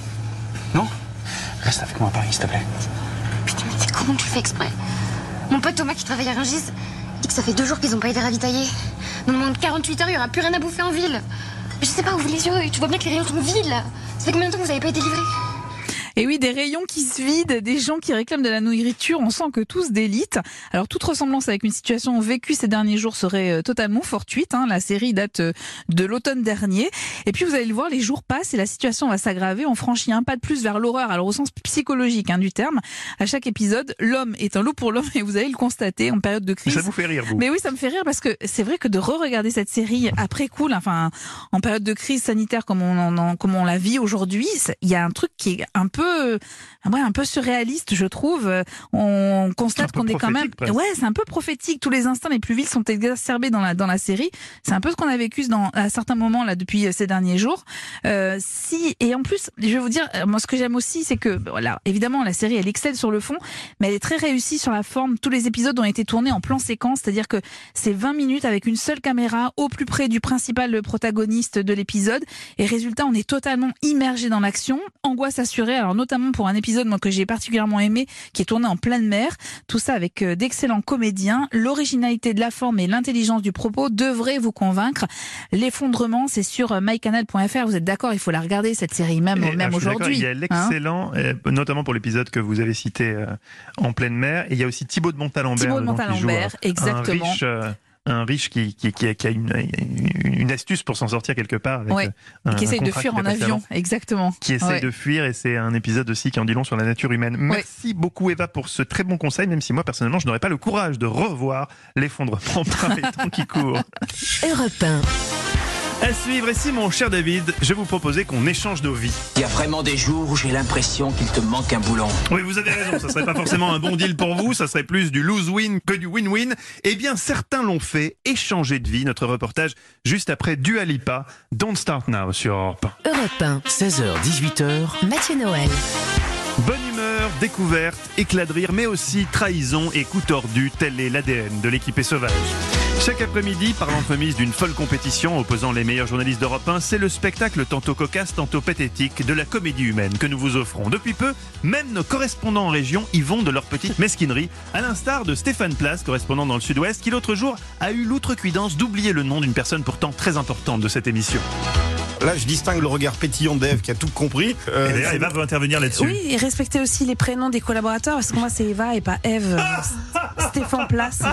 Non? Reste avec moi à Paris, s'il te plaît. Putain, mais comment tu fais exprès? Mon pote Thomas qui travaille à Rungis dit que ça fait 2 jours qu'ils n'ont pas été ravitaillés. Dans le moins de 48 heures, il n'y aura plus rien à bouffer en ville. Je sais pas, ouvre les yeux, tu vois bien que les rayons sont vides, là. Ça fait combien de temps que vous n'avez pas été livrés? Et oui, des rayons qui se vident, des gens qui réclament de la nourriture, on sent que tout se délite. Alors, toute ressemblance avec une situation vécue ces derniers jours serait totalement fortuite. La série date de l'automne dernier. Et puis, vous allez le voir, les jours passent et la situation va s'aggraver. On franchit un pas de plus vers l'horreur, alors au sens psychologique du terme. À chaque épisode, l'homme est un loup pour l'homme et vous allez le constater en période de crise. Ça vous fait rire, vous? Mais oui, ça me fait rire parce que c'est vrai que de re-regarder cette série après coup, enfin, en période de crise sanitaire comme on la vit aujourd'hui, il y a un truc qui est un peu surréaliste, je trouve. On constate qu'on est quand même, c'est un peu prophétique. Tous les instincts les plus vils sont exacerbés dans la série. C'est un peu ce qu'on a vécu à certains moments là depuis ces derniers jours. Et en plus, je vais vous dire, moi ce que j'aime aussi, c'est que voilà, évidemment la série elle excelle sur le fond, mais elle est très réussie sur la forme. Tous les épisodes ont été tournés en plan séquence, c'est-à-dire que c'est 20 minutes avec une seule caméra au plus près du principal protagoniste de l'épisode. Et résultat, on est totalement immergé dans l'action, angoisse assurée. Alors notamment pour un épisode que j'ai particulièrement aimé, qui est tourné en pleine mer. Tout ça avec d'excellents comédiens. L'originalité de la forme et l'intelligence du propos devraient vous convaincre. L'effondrement, c'est sur mycanal.fr. Vous êtes d'accord, il faut la regarder cette série même aujourd'hui. Il y a l'excellent, notamment pour l'épisode que vous avez cité en pleine mer. Et il y a aussi Thibaut de Montalembert, exactement. Un riche qui a une astuce pour s'en sortir quelque part. Avec qui essaye de fuir en avion, exactement. Qui essaye de fuir, et c'est un épisode aussi qui en dit long sur la nature humaine. Merci beaucoup Eva pour ce très bon conseil, même si moi personnellement je n'aurais pas le courage de revoir l'effondrement par les temps qui courent. Europe 1. À suivre, et si mon cher David, je vous proposais qu'on échange nos vies. Il y a vraiment des jours où j'ai l'impression qu'il te manque un boulon. Oui, vous avez raison, ça serait pas forcément un bon deal pour vous, ça serait plus du lose-win que du win-win. Eh bien, certains l'ont fait, échanger de vie. Notre reportage juste après Dua Lipa, Don't Start Now sur Europe 1. Europe 1. 16h-18h. Mathieu Noël. Bonne humeur, découverte, éclat de rire, mais aussi trahison et coup tordu, tel est l'ADN de l'équipée sauvage. Chaque après-midi, par l'entremise d'une folle compétition opposant les meilleurs journalistes d'Europe 1, c'est le spectacle tantôt cocasse, tantôt pathétique de la comédie humaine que nous vous offrons. Depuis peu, même nos correspondants en région y vont de leur petite mesquinerie, à l'instar de Stéphane Place, correspondant dans le Sud-Ouest, qui l'autre jour a eu l'outrecuidance d'oublier le nom d'une personne pourtant très importante de cette émission. Là, je distingue le regard pétillant d'Ève qui a tout compris. Et d'ailleurs, Eva veut intervenir là-dessus. Oui, et respecter aussi les prénoms des collaborateurs, parce que moi, c'est Eva et pas Ève. Stéphane Place.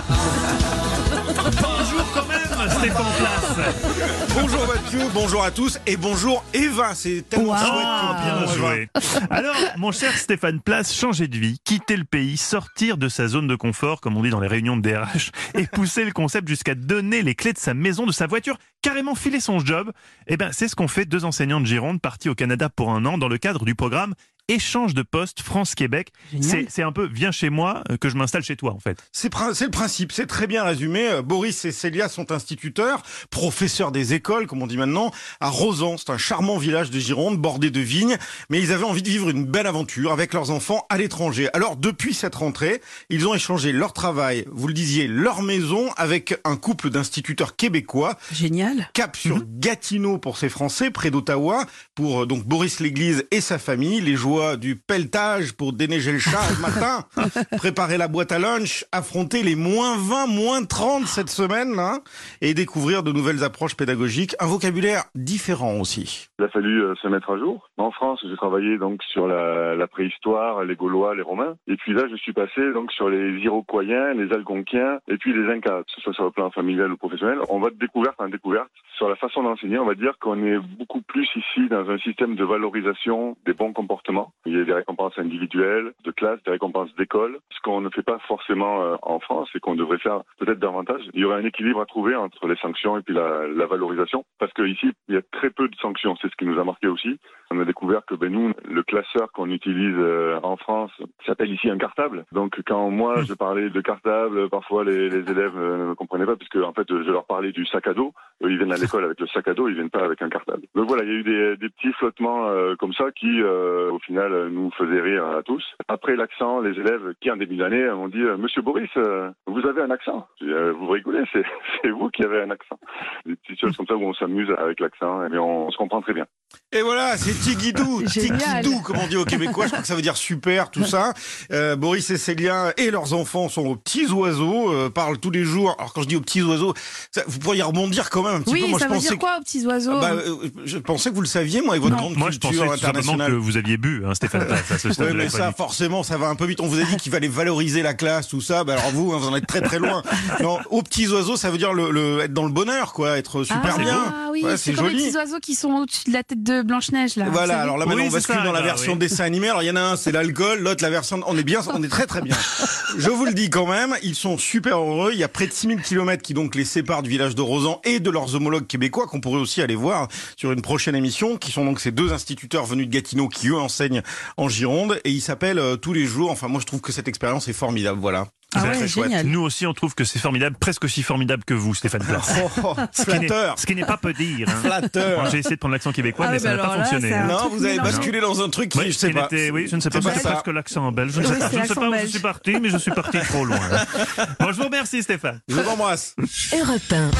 Bonjour quand même, Stéphane Place. Bonjour Mathieu, bonjour à tous et bonjour Eva, c'est tellement chouette. Bien joué. Alors, mon cher Stéphane Place, changer de vie, quitter le pays, sortir de sa zone de confort, comme on dit dans les réunions de DRH, et pousser le concept jusqu'à donner les clés de sa maison, de sa voiture, carrément filer son job, eh ben, c'est ce qu'ont fait 2 enseignants de Gironde partis au Canada pour 1 an dans le cadre du programme Échange de poste France-Québec. C'est un peu viens chez moi que je m'installe chez toi en fait. C'est le principe, c'est très bien résumé. Boris et Célia sont instituteurs, professeurs des écoles comme on dit maintenant, à Rozan. C'est un charmant village de Gironde bordé de vignes, mais ils avaient envie de vivre une belle aventure avec leurs enfants à l'étranger. Alors depuis cette rentrée, ils ont échangé leur travail, vous le disiez, leur maison avec un couple d'instituteurs québécois. Génial. Cap sur Gatineau pour ces Français, près d'Ottawa, pour donc Boris L'Église et sa famille, les joies du pelletage pour déneiger le chat le matin, préparer la boîte à lunch, affronter les -20, -30 cette semaine, hein, et découvrir de nouvelles approches pédagogiques, un vocabulaire différent aussi. Il a fallu se mettre à jour. En France, j'ai travaillé donc sur la préhistoire, les Gaulois, les Romains, et puis là, je suis passé donc sur les Iroquois, les Algonquiens, et puis les Incas, que ce soit sur le plan familial ou professionnel. On va de découverte en découverte. Sur la façon d'enseigner, on va dire qu'on est beaucoup plus ici dans un système de valorisation des bons comportements. Il y a des récompenses individuelles, de classe, des récompenses d'école. Ce qu'on ne fait pas forcément en France et qu'on devrait faire peut-être davantage. Il y aurait un équilibre à trouver entre les sanctions et puis la valorisation. Parce qu'ici, il y a très peu de sanctions. C'est ce qui nous a marqué aussi. On a découvert que nous, le classeur qu'on utilise en France s'appelle ici un cartable. Donc quand moi je parlais de cartable, parfois les élèves ne comprenaient pas puisque en fait je leur parlais du sac à dos. Eux, ils viennent à l'école avec le sac à dos, ils viennent pas avec un cartable. Donc voilà, il y a eu des petits flottements comme ça qui au final nous faisaient rire à tous. Après l'accent, les élèves qui en début d'année m'ont dit Monsieur Boris, vous avez un accent. Vous rigolez, c'est vous qui avez un accent. Des petites choses comme ça où on s'amuse avec l'accent et on se comprend très bien. Et voilà, c'est Tigidou, Tigidou, comme on dit aux Québécois, je crois que ça veut dire super, tout ça. Boris et Célia et leurs enfants sont aux petits oiseaux, parlent tous les jours. Alors quand je dis aux petits oiseaux, ça, vous pourriez rebondir quand même un petit peu. Oui, Moi, ça je veut pensais dire quoi aux petits oiseaux je pensais que vous le saviez, moi, et votre grande Moi, je culture pensais tout simplement internationale. que vous aviez bu, hein, Stéphane Place, à ce stade Oui, de la mais ça, chronique. forcément, ça va un peu vite. On vous a dit qu'il fallait valoriser la classe, tout ça. Alors vous, vous en êtes très très loin. Non, aux petits oiseaux, ça veut dire être dans le bonheur, quoi, être super bien. Ah oui, Ouais, c'est c'est comme les joli. petits oiseaux qui sont au-dessus de la tête de Blanche-Neige, là. Voilà, alors là maintenant on bascule dans la là, version oui. dessin animé. Alors il y en a un, c'est l'alcool, l'autre la version... On est très très bien. Je vous le dis quand même, ils sont super heureux. Il y a près de 6000 km qui donc les séparent du village de Rozan et de leurs homologues québécois qu'on pourrait aussi aller voir sur une prochaine émission, qui sont donc ces 2 instituteurs venus de Gatineau qui eux enseignent en Gironde et ils s'appellent tous les jours. Enfin moi je trouve que cette expérience est formidable, voilà. Ah C'est ouais, très chouette. génial. Nous aussi, on trouve que c'est formidable, presque aussi formidable que vous, Stéphane Place. Flatteur. Ce qui n'est pas peu dire. Hein. Flatteur. Bon, j'ai essayé de prendre l'accent québécois, Ah mais oui, ça n'a bah pas alors là, fonctionné. c'est hein. un Non, truc vous avez mélangeant. basculé dans un truc qui, Oui, je sais pas. oui, je ne sais pas, C'est c'est pas ça. presque l'accent belge. Je ne Oui, sais pas, c'est je ne sais l'accent pas où je belge. suis parti, mais je suis parti trop loin. Bon, je vous remercie, Stéphane. Je vous embrasse. Europe 1.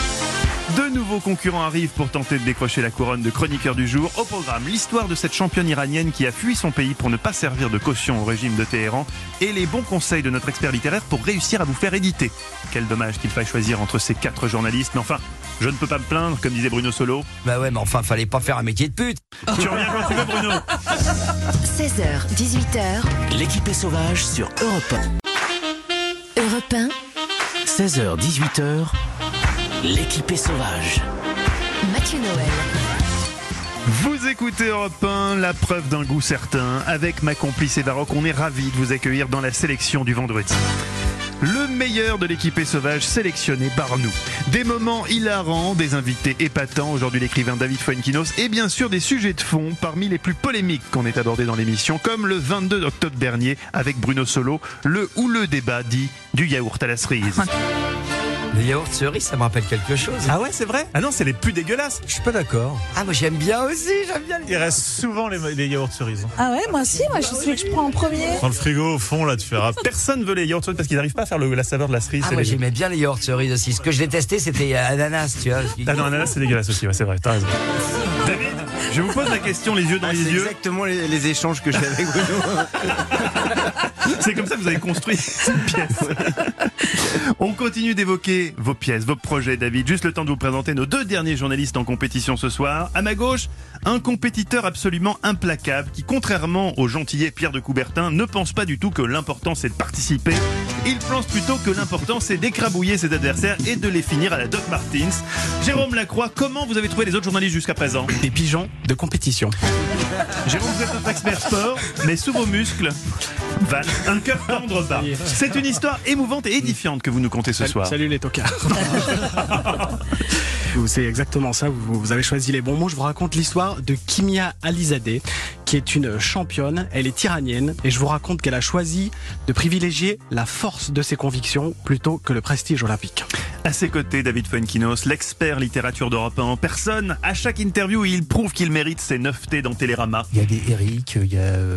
2 nouveaux concurrents arrivent pour tenter de décrocher la couronne de chroniqueur du jour. Au programme, l'histoire de cette championne iranienne qui a fui son pays pour ne pas servir de caution au régime de Téhéran et les bons conseils de notre expert littéraire pour réussir à vous faire éditer. Quel dommage qu'il faille choisir entre ces 4 journalistes, mais enfin, je ne peux pas me plaindre, comme disait Bruno Solo. Bah ouais, mais enfin, fallait pas faire un métier de pute. Tu reviens quand tu veux, Bruno. 16h, 18h, L'équipée sauvage sur Europe Europe 1, 1. 16h, 18h, l'équipée sauvage. Mathieu Noël. Vous écoutez Europe 1, la preuve d'un goût certain. Avec ma complice Eva Rock, on est ravis de vous accueillir dans la sélection du vendredi. Le meilleur de l'équipée sauvage sélectionné par nous. Des moments hilarants, des invités épatants, aujourd'hui l'écrivain David Fuenquinos, et bien sûr des sujets de fond parmi les plus polémiques qu'on ait abordés dans l'émission, comme le 22 octobre dernier avec Bruno Solo, le houleux débat dit du yaourt à la cerise. Les yaourts cerises, ça me rappelle quelque chose. Ah ouais, c'est vrai? Ah non, c'est les plus dégueulasses. Je suis pas d'accord. Ah, moi j'aime bien aussi, j'aime bien Il reste souvent les yaourts cerises. Ah ouais, moi aussi, moi je suis que je prends en premier. Dans le frigo, au fond, là, tu feras. Personne veut les yaourts cerises parce qu'ils n'arrivent pas à faire la saveur de la cerise. Ah, moi j'aimais bien les yaourts cerises aussi. Ce que je détestais, c'était ananas, tu vois. Ah non, ananas, c'est dégueulasse aussi, ouais, c'est vrai, t'as raison. David, je vous pose la question, les yeux dans les c'est yeux. exactement les échanges que j'ai avec Bruno. C'est comme ça que vous avez construit cette pièce. On continue d'évoquer vos pièces, vos projets, David. Juste le temps de vous présenter nos 2 derniers journalistes en compétition ce soir. À ma gauche, un compétiteur absolument implacable qui, contrairement au gentillet Pierre de Coubertin, ne pense pas du tout que l'important c'est de participer. Il pense plutôt que l'important c'est d'écrabouiller ses adversaires et de les finir à la Doc Martens. Jérôme Lacroix, comment vous avez trouvé les autres journalistes jusqu'à présent? Des pigeons de compétition. Jérôme, vous êtes notre expert sport, mais sous vos muscles, Val, un cœur tendre bat. C'est une histoire émouvante et édifiante que vous nous contez ce soir. Salut les tocards. C'est exactement ça, vous avez choisi les bons mots. Je vous raconte l'histoire de Kimia Alizadeh, qui est une championne. Elle est iranienne et je vous raconte qu'elle a choisi de privilégier la force de ses convictions plutôt que le prestige olympique. À ses côtés, David Fuenkinos, l'expert littérature d'Europe 1 en personne. À chaque interview, il prouve qu'il mérite ses 9T dans Télérama. Il y a des Eric, il y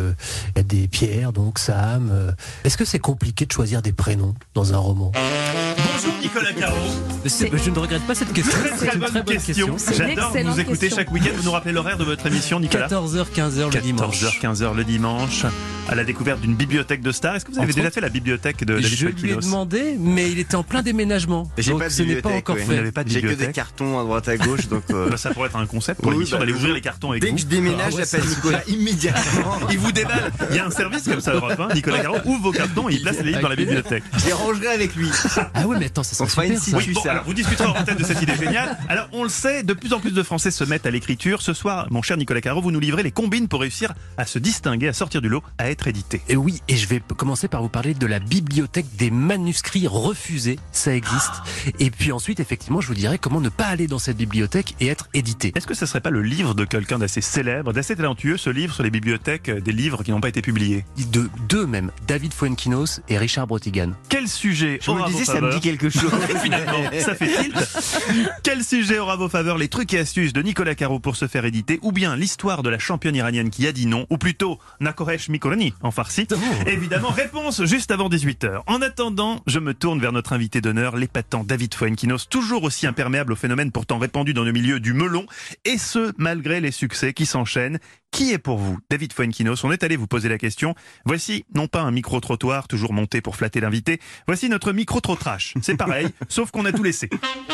a des Pierre, donc Sam. Est-ce que c'est compliqué de choisir des prénoms dans un roman? Bonjour Nicolas Caro. Je ne regrette pas cette question. Très bonne question. J'adore vous écouter chaque week-end. Vous nous rappelez l'horaire de votre émission, Nicolas? 14h, 15h le dimanche. 14h, 15h le dimanche. À la découverte d'une bibliothèque de stars. Est-ce que vous avez déjà fait la bibliothèque de David Fuenkinos? Je lui ai demandé, mais il était en plein déménagement. J'ai pas de ce n'est pas encore fait. J'ai que des cartons à droite à gauche. Donc ça pourrait être un concept pour l'émission d'aller ouvrir les cartons avec vous. Dès que je déménage, j'appelle Nicolas immédiatement. Il vous déballe. Il y a un service comme ça, Europe 1. Nicolas Caro ouvre vos cartons et il place les livres dans la bibliothèque. Je les rangerai avec lui. Ah ouais, mais attends, ça fera une situ, ça. Alors, vous discuterez en antenne de cette idée géniale. Alors, on le sait, de plus en plus de Français se mettent à l'écriture. Ce soir, mon cher Nicolas Caro, vous nous livrez les combines pour réussir à se distinguer, à sortir du lot, à être édité. Et oui, et je vais commencer par vous parler de la bibliothèque des manuscrits refusés. Ça existe. Et puis ensuite, effectivement, je vous dirai comment ne pas aller dans cette bibliothèque et être édité. Est-ce que ce serait pas le livre de quelqu'un d'assez célèbre, d'assez talentueux, ce livre sur les bibliothèques des livres qui n'ont pas été publiés? De deux même, David Fuenkinos et Richard Brotigan. Quel sujet Je me disais, ça me dit quelque chose. Finalement, ça fait tilt. Quel sujet aura vos faveurs, les trucs et astuces de Nicolas Caro pour se faire éditer, ou bien l'histoire de la championne iranienne qui a dit non, ou plutôt Nakoresh Mikoroni en farsi? Évidemment, réponse juste avant 18h. En attendant, je me tourne vers notre invité d'honneur, l'épatant David Fuenkinos, toujours aussi imperméable au phénomène pourtant répandu dans le milieu du melon, et ce, malgré les succès qui s'enchaînent. Qui est pour vous David Fuenkinos? On est allé vous poser la question. Voici, non pas un micro-trottoir toujours monté pour flatter l'invité, voici notre micro-trot-trash. C'est pareil, sauf qu'on a tout laissé.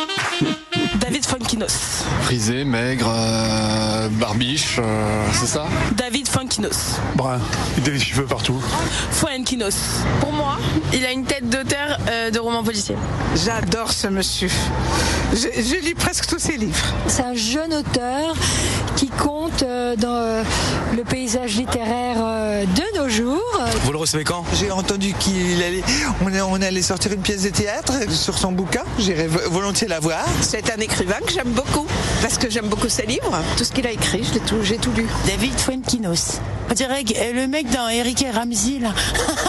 David Fuenkinos. Frisé, maigre, barbiche, c'est ça? David Fuenkinos. Brun. Il a des cheveux partout. Fuenkinos. Pour moi, il a une tête d'auteur de roman policier. J'adore ce monsieur. Je lis presque tous ses livres. C'est un jeune auteur qui compte dans le paysage littéraire de nos jours. Vous le recevez quand? J'ai entendu on allait sortir une pièce de théâtre sur son bouquin. J'irai volontiers la voir. C'est un écrivain que j'aime beaucoup, parce que j'aime beaucoup ses livres. Tout ce qu'il a écrit, j'ai tout lu. David Fuenkinos. On dirait le mec dans Eric et Ramsey, là.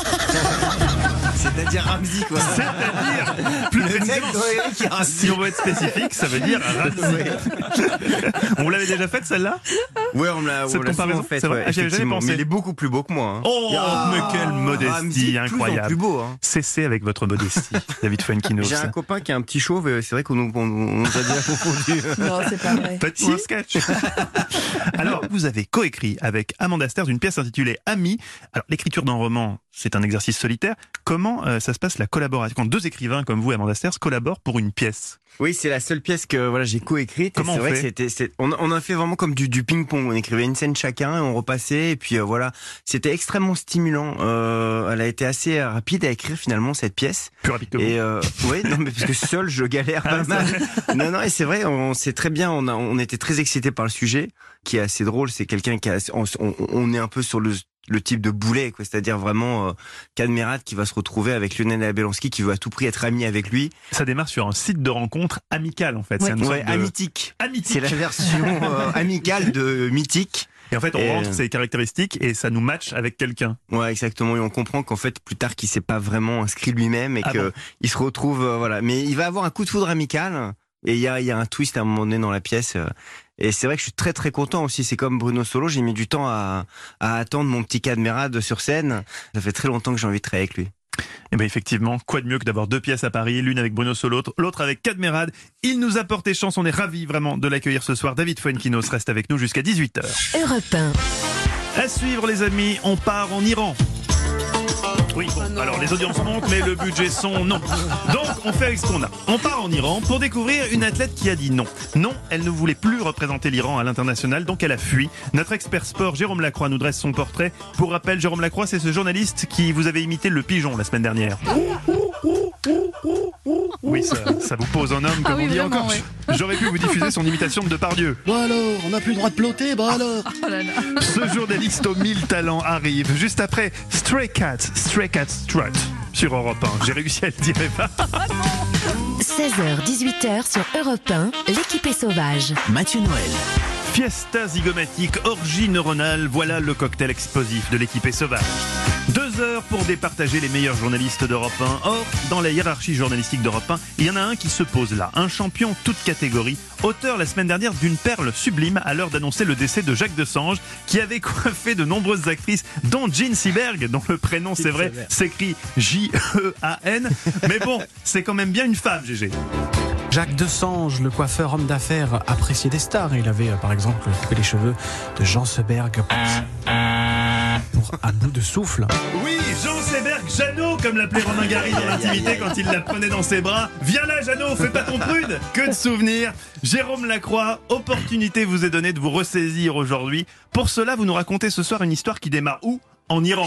C'est-à-dire Ramsey, quoi. C'est-à-dire, plus précisément, si on veut être spécifique, ça veut dire Ramsey. On vous l'avait déjà faite, celle-là? Ouais, on l'a souvent faite, ouais, effectivement. Mais il est beaucoup plus beau que moi. Hein. Oh, mais quelle modestie incroyable. Plus beau, hein. Cessez avec votre modestie, David Fuenkinos. J'ai un copain qui a un petit chauve, et c'est vrai qu'on nous a déjà confondu. Non, c'est pas vrai. Petit sketch. Alors, vous avez coécrit avec Amanda Sters une pièce intitulée Amis. Alors, l'écriture d'un roman, c'est un exercice solitaire. Comment ça se passe la collaboration quand deux écrivains comme vous, Amanda Sters, collaborent pour une pièce? Oui, c'est la seule pièce que j'ai coécrite. Comment on fait? On a fait vraiment comme du ping-pong. On écrivait une scène chacun et on repassait. Et puis voilà, c'était extrêmement stimulant. Elle a été assez rapide à écrire finalement cette pièce. Plus rapide que vous. Et oui, non, mais parce que seul je galère pas mal. Non, et c'est vrai, on sait très bien. On était très excités par le sujet, qui est assez drôle. C'est quelqu'un qui on est un peu sur le type de boulet, quoi. C'est-à-dire vraiment Cadmerat qui va se retrouver avec Lionel Abelonski qui veut à tout prix être ami avec lui. Ça démarre sur un site de rencontre amical en fait. Ouais, Amitique. C'est la version amicale de Mythique. Et en fait, on rentre ses caractéristiques et ça nous match avec quelqu'un. Ouais, exactement. Et on comprend qu'en fait, plus tard, qu'il s'est pas vraiment inscrit lui-même et qu'il se retrouve, voilà. Mais il va avoir un coup de foudre amical. Et il y a un twist à un moment donné dans la pièce. Et c'est vrai que je suis très très content aussi. C'est comme Bruno Solo, j'ai mis du temps à attendre mon petit Cadmerade sur scène. Ça fait très longtemps que j'ai envie de travailler avec lui. Et bien effectivement, quoi de mieux que d'avoir 2 pièces à Paris, l'une avec Bruno Solo, l'autre avec Cadmerade. Il nous a porté chance, on est ravis vraiment de l'accueillir ce soir. David Fuenkinos reste avec nous jusqu'à 18h. Europe 1. À suivre les amis, on part en Iran. Oui, bon, alors les audiences montent, mais le budget sont non. Donc, on fait avec ce qu'on a. On part en Iran pour découvrir une athlète qui a dit non. Non, elle ne voulait plus représenter l'Iran à l'international, donc elle a fui. Notre expert sport, Jérôme Lacroix, nous dresse son portrait. Pour rappel, Jérôme Lacroix, c'est ce journaliste qui vous avait imité le pigeon la semaine dernière. Oui, ça vous pose en homme, comme on dit vraiment, encore. Ouais. J'aurais pu vous diffuser son imitation de Depardieu. Bon alors, on n'a plus le droit de ploter, bon alors. Oh là là. Ce journaliste aux 1000 talents arrive juste après Stray Cat Strut sur Europe 1. J'ai réussi à le dire, Eva. 16h, 18h sur Europe 1, l'équipe est sauvage. Mathieu Noël. Fiesta zygomatique, orgie neuronale, voilà le cocktail explosif de l'équipée sauvage. 2 heures pour départager les meilleurs journalistes d'Europe 1. Or, dans la hiérarchie journalistique d'Europe 1, il y en a un qui se pose là. Un champion toute catégorie, auteur la semaine dernière d'une perle sublime à l'heure d'annoncer le décès de Jacques Desange, qui avait coiffé de nombreuses actrices, dont Jean Seberg, dont le prénom, c'est vrai, s'écrit J-E-A-N. Mais bon, c'est quand même bien une femme, GG. Jacques Desange, le coiffeur homme d'affaires apprécié des stars. Il avait par exemple coupé les cheveux de Jean Seberg pour À bout de souffle. Oui, Jean Seberg, Jeannot, comme l'appelait Romain Gary dans l'intimité quand il la prenait dans ses bras. Viens là, Jeannot, fais pas ton prude. Que de souvenirs. Jérôme Lacroix, opportunité vous est donnée de vous ressaisir aujourd'hui. Pour cela, vous nous racontez ce soir une histoire qui démarre où ? En Iran.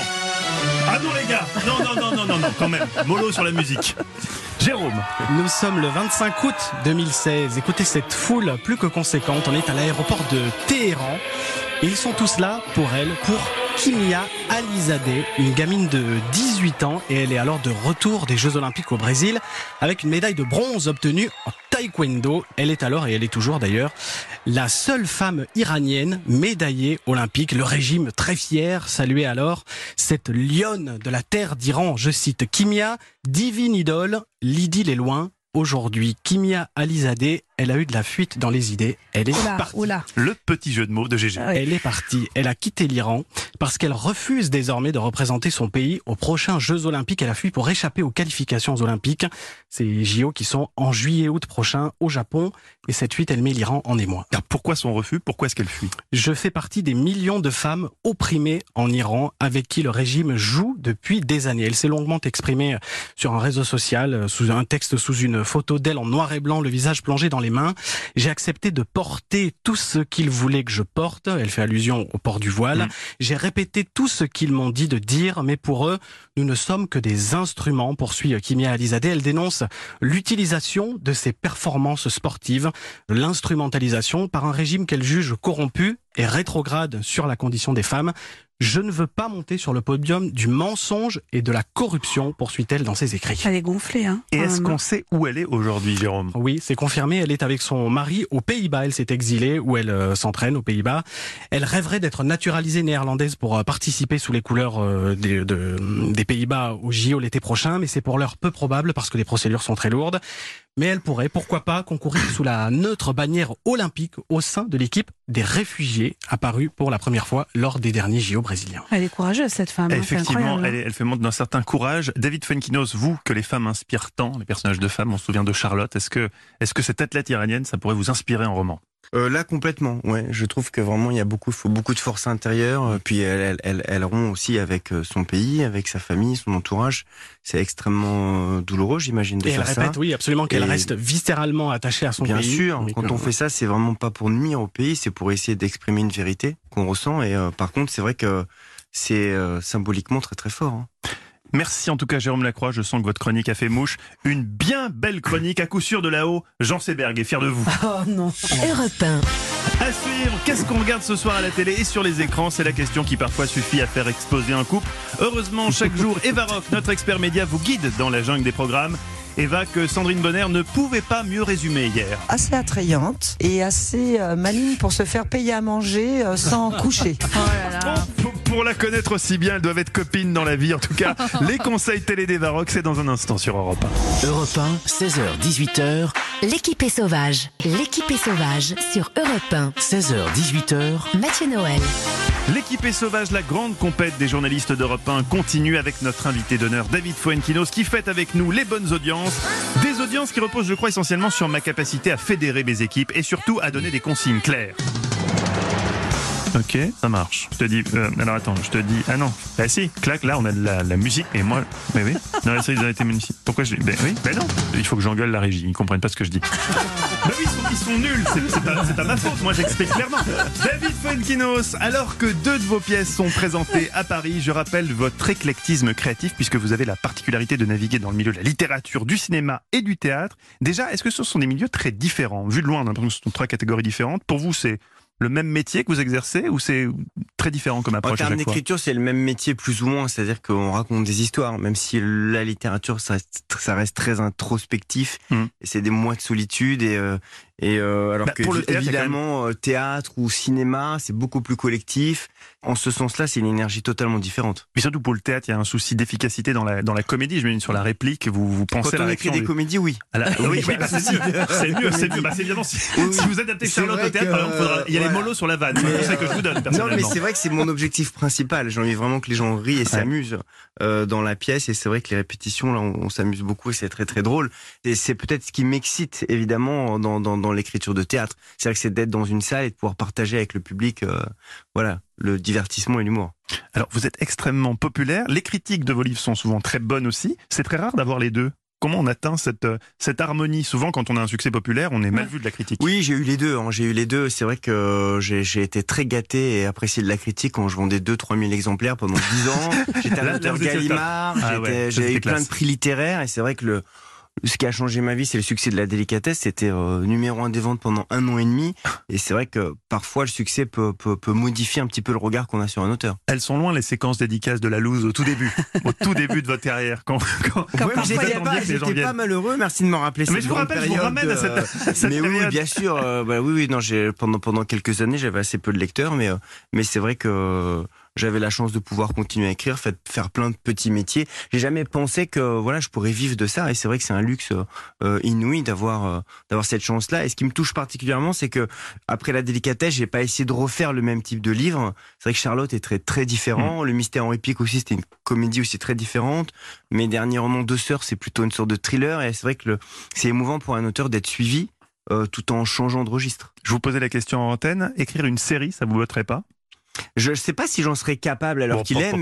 Ah non les gars, non, quand même. Mollo sur la musique. Jérôme. Nous sommes le 25 août 2016. Écoutez cette foule plus que conséquente. On est à l'aéroport de Téhéran. Et ils sont tous là pour elle, pour Kimia Alizadeh, une gamine de 18 ans. Et elle est alors de retour des Jeux Olympiques au Brésil avec une médaille de bronze obtenue en taekwondo. Elle est alors, et elle est toujours d'ailleurs, la seule femme iranienne médaillée olympique. Le régime, très fier, saluait alors cette lionne de la terre d'Iran. Je cite: Kimia, divine idole, l'idylle est loin. Aujourd'hui, Kimia Alizadeh, elle a eu de la fuite dans les idées. Elle est partie. Le petit jeu de mots de GG. Elle est partie. Elle a quitté l'Iran parce qu'elle refuse désormais de représenter son pays aux prochains Jeux Olympiques. Elle a fui pour échapper aux qualifications olympiques. Ces JO qui sont en juillet-août prochain au Japon. Et cette fuite, elle met l'Iran en émoi. Alors pourquoi son refus ? Pourquoi est-ce qu'elle fuit ? Je fais partie des millions de femmes opprimées en Iran avec qui le régime joue depuis des années. Elle s'est longuement exprimée sur un réseau social, sous un texte, sous une photo d'elle en noir et blanc, le visage plongé dans les mains. J'ai accepté de porter tout ce qu'ils voulaient que je porte. Elle fait allusion au port du voile. J'ai répété tout ce qu'ils m'ont dit de dire, mais pour eux, nous ne sommes que des instruments, poursuit Kimia Alizadeh. Elle dénonce l'utilisation de ses performances sportives, l'instrumentalisation par un régime qu'elle juge corrompu et rétrograde sur la condition des femmes. Je ne veux pas monter sur le podium du mensonge et de la corruption, poursuit-elle dans ses écrits. Elle est gonflée, hein. Et est-ce qu'on sait où elle est aujourd'hui, Jérôme ? Oui, c'est confirmé. Elle est avec son mari aux Pays-Bas. Elle s'est exilée où elle s'entraîne aux Pays-Bas. Elle rêverait d'être naturalisée néerlandaise pour participer sous les couleurs des Pays-Bas au JO l'été prochain, mais c'est pour l'heure peu probable parce que les procédures sont très lourdes. Mais elle pourrait, pourquoi pas, concourir sous la neutre bannière olympique au sein de l'équipe des réfugiés apparue pour la première fois lors des derniers JO brésiliens. Elle est courageuse, cette femme. Effectivement, elle fait montre d'un certain courage. David Fuenkinos, vous, que les femmes inspirent tant, les personnages de femmes, on se souvient de Charlotte, est-ce que cette athlète iranienne, ça pourrait vous inspirer en roman ? Là complètement, ouais. Je trouve que vraiment il faut beaucoup de force intérieure. Puis elle rompt aussi avec son pays, avec sa famille, son entourage. C'est extrêmement douloureux, j'imagine, de faire ça. Et elle répète, oui, absolument, qu'elle reste viscéralement attachée à son pays. Bien sûr, quand on fait ça, c'est vraiment pas pour nuire au pays, c'est pour essayer d'exprimer une vérité qu'on ressent. Et par contre, c'est vrai que c'est symboliquement très très fort. Hein. Merci en tout cas Jérôme Lacroix, je sens que votre chronique a fait mouche. Une bien belle chronique, à coup sûr de là-haut. Jean Seberg est fier de vous. Oh non. Europe 1. À suivre, qu'est-ce qu'on regarde ce soir à la télé et sur les écrans ? C'est la question qui parfois suffit à faire exploser un couple. Heureusement, chaque jour, Eva Rock, notre expert média, vous guide dans la jungle des programmes. Eva, que Sandrine Bonner ne pouvait pas mieux résumer hier. Assez attrayante et assez maligne pour se faire payer à manger sans coucher. Pour la connaître aussi bien, elles doivent être copines dans la vie. En tout cas, les conseils télé d'Eva Rock, c'est dans un instant sur Europe 1. Europe 1, 16h-18h. L'équipe est sauvage. L'équipe est sauvage sur Europe 1. 16h-18h. Mathieu Noël. L'équipe est sauvage, la grande compète des journalistes d'Europe 1 continue avec notre invité d'honneur David Fuenquinos qui fête avec nous les bonnes audiences. Des audiences qui reposent, je crois, essentiellement sur ma capacité à fédérer mes équipes et surtout à donner des consignes claires. Ok, ça marche. Je te dis, alors attends, je te dis, ah non, bah si, clac, là on a de la musique et moi, mais oui, non, ça ils ont été magnifiques. Pourquoi je dis, ben oui, ben non, il faut que j'engueule la régie, ils comprennent pas ce que je dis. Bah oui, ils sont nuls, c'est pas ma faute, moi j'explique clairement. David Fuenquinos, alors que 2 de vos pièces sont présentées à Paris, je rappelle votre éclectisme créatif puisque vous avez la particularité de naviguer dans le milieu de la littérature, du cinéma et du théâtre. Déjà, est-ce que ce sont des milieux très différents? Vu de loin, on a l'impression que ce sont 3 catégories différentes. Pour vous, c'est le même métier que vous exercez ou c'est très différent comme approche? En termes d'écriture, c'est le même métier plus ou moins, c'est-à-dire qu'on raconte des histoires, même si la littérature, ça reste très introspectif, et c'est des mois de solitude, alors que pour le théâtre, évidemment, théâtre ou cinéma, c'est beaucoup plus collectif. En ce sens-là, c'est une énergie totalement différente. Mais surtout pour le théâtre, il y a un souci d'efficacité dans la comédie. Je me dis sur la réplique, vous pensez quand à la on écrit des comédies, oui. Oui, bah, c'est mieux. Bah, c'est évidemment si vous adaptez Charlotte au théâtre, par exemple, il y a les molos sur la vanne. C'est le conseil que je vous donne personnellement. Non, mais c'est vrai que c'est mon objectif principal. J'ai envie vraiment que les gens rient et s'amusent dans la pièce. Et c'est vrai que les répétitions, là, on s'amuse beaucoup et c'est très très drôle. Et c'est peut-être ce qui m'excite évidemment dans l'écriture de théâtre. C'est vrai que c'est d'être dans une salle et de pouvoir partager avec le public, le divertissement et l'humour. Alors, vous êtes extrêmement populaire. Les critiques de vos livres sont souvent très bonnes aussi. C'est très rare d'avoir les deux. Comment on atteint cette harmonie? Souvent, quand on a un succès populaire, on est mal vu de la critique. Oui, j'ai eu les deux. C'est vrai que j'ai été très gâté et apprécié de la critique quand je vendais 2-3 000 exemplaires pendant 10 ans. J'étais à l'auteur Gallimard, j'avais eu plein de prix littéraires et c'est vrai que ce qui a changé ma vie, c'est le succès de la délicatesse. C'était numéro 1 des ventes pendant 1 an et demi. Et c'est vrai que parfois, le succès peut modifier un petit peu le regard qu'on a sur un auteur. Elles sont loin, les séquences dédicaces de la loose au tout début. Au tout début de votre carrière. J'étais pas malheureux. Merci de m'en rappeler. Mais je vous ramène à cette mais période. Oui, bien sûr. Pendant quelques années, j'avais assez peu de lecteurs. Mais c'est vrai que j'avais la chance de pouvoir continuer à écrire, faire plein de petits métiers. J'ai jamais pensé que je pourrais vivre de ça. Et c'est vrai que c'est un luxe inouï d'avoir cette chance-là. Et ce qui me touche particulièrement, c'est que après la délicatesse, j'ai pas essayé de refaire le même type de livre. C'est vrai que Charlotte est très très différent. Le Mystère en réplique aussi, c'était une comédie aussi très différente. Mes derniers romans, 2 sœurs, c'est plutôt une sorte de thriller. Et c'est vrai que c'est émouvant pour un auteur d'être suivi tout en changeant de registre. Je vous posais la question en antenne. Écrire une série, ça vous botterait pas? Je ne sais pas si j'en serais capable à l'heure qu'il est,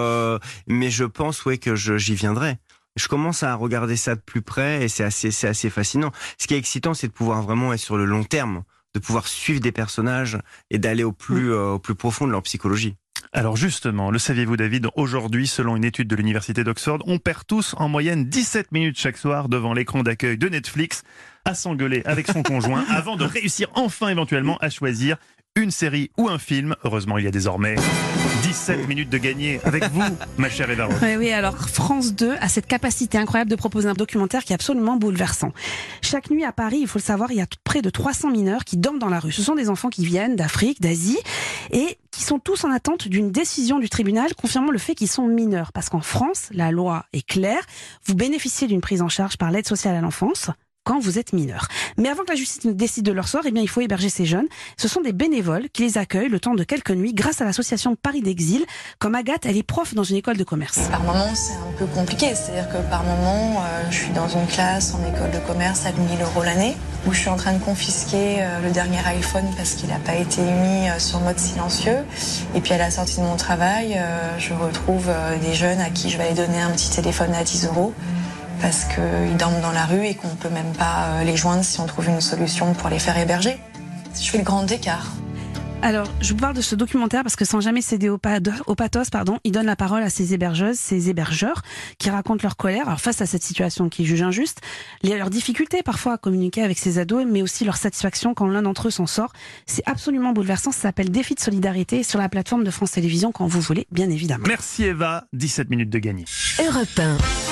mais je pense que j'y viendrai. Je commence à regarder ça de plus près et c'est assez fascinant. Ce qui est excitant, c'est de pouvoir vraiment être sur le long terme, de pouvoir suivre des personnages et d'aller au plus profond de leur psychologie. Alors justement, le saviez-vous David, aujourd'hui, selon une étude de l'université d'Oxford, on perd tous en moyenne 17 minutes chaque soir devant l'écran d'accueil de Netflix à s'engueuler avec son conjoint avant de réussir enfin éventuellement à choisir une série ou un film. Heureusement, il y a désormais 17 minutes de gagner avec vous, ma chère Eva Rock. Oui, alors France 2 a cette capacité incroyable de proposer un documentaire qui est absolument bouleversant. Chaque nuit à Paris, il faut le savoir, il y a près de 300 mineurs qui dorment dans la rue. Ce sont des enfants qui viennent d'Afrique, d'Asie et qui sont tous en attente d'une décision du tribunal confirmant le fait qu'ils sont mineurs. Parce qu'en France, la loi est claire, vous bénéficiez d'une prise en charge par l'aide sociale à l'enfance quand vous êtes mineur. Mais avant que la justice ne décide de leur sort, il faut héberger ces jeunes. Ce sont des bénévoles qui les accueillent le temps de quelques nuits grâce à l'association Paris d'Exil. Comme Agathe, elle est prof dans une école de commerce. Par moments, c'est un peu compliqué. C'est-à-dire que par moments, je suis dans une classe en école de commerce à 1 000 € l'année, où je suis en train de confisquer le dernier iPhone parce qu'il n'a pas été mis sur mode silencieux. Et puis à la sortie de mon travail, je retrouve des jeunes à qui je vais aller donner un petit téléphone à 10 € parce qu'ils dorment dans la rue et qu'on ne peut même pas les joindre si on trouve une solution pour les faire héberger. Je fais le grand écart. Alors, je vous parle de ce documentaire parce que sans jamais céder au pathos, il donne la parole à ces hébergeuses, ces hébergeurs qui racontent leur colère alors face à cette situation qui est jugée injuste, leurs difficultés parfois à communiquer avec ces ados, mais aussi leur satisfaction quand l'un d'entre eux s'en sort. C'est absolument bouleversant, ça s'appelle Défi de solidarité sur la plateforme de France Télévisions quand vous voulez, bien évidemment. Merci Eva, 17 minutes de gagner. Europe 1.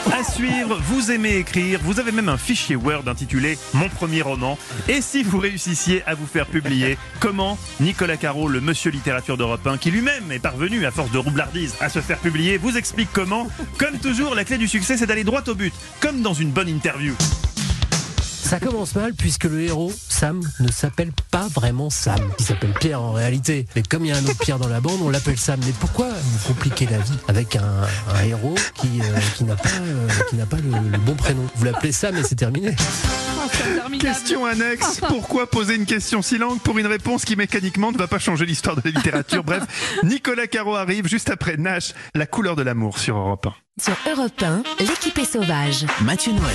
À suivre, vous aimez écrire, vous avez même un fichier Word intitulé « Mon premier roman ». Et si vous réussissiez à vous faire publier, comment Nicolas Caro, le monsieur littérature d'Europe 1, qui lui-même est parvenu, à force de roublardise, à se faire publier, vous explique comment. Comme toujours, la clé du succès, c'est d'aller droit au but, comme dans une bonne interview. Ça commence mal puisque le héros, Sam, ne s'appelle pas vraiment Sam. Il s'appelle Pierre en réalité. Mais comme il y a un autre Pierre dans la bande, on l'appelle Sam. Mais pourquoi vous compliquez la vie avec un héros qui n'a pas le bon prénom? Vous l'appelez Sam et c'est terminé. Question annexe, pourquoi poser une question si longue pour une réponse qui mécaniquement ne va pas changer l'histoire de la littérature? Bref, Nicolas Caro arrive juste après Nash, La couleur de l'amour sur Europe 1. Sur Europe 1, l'équipe est sauvage. Mathieu Noël.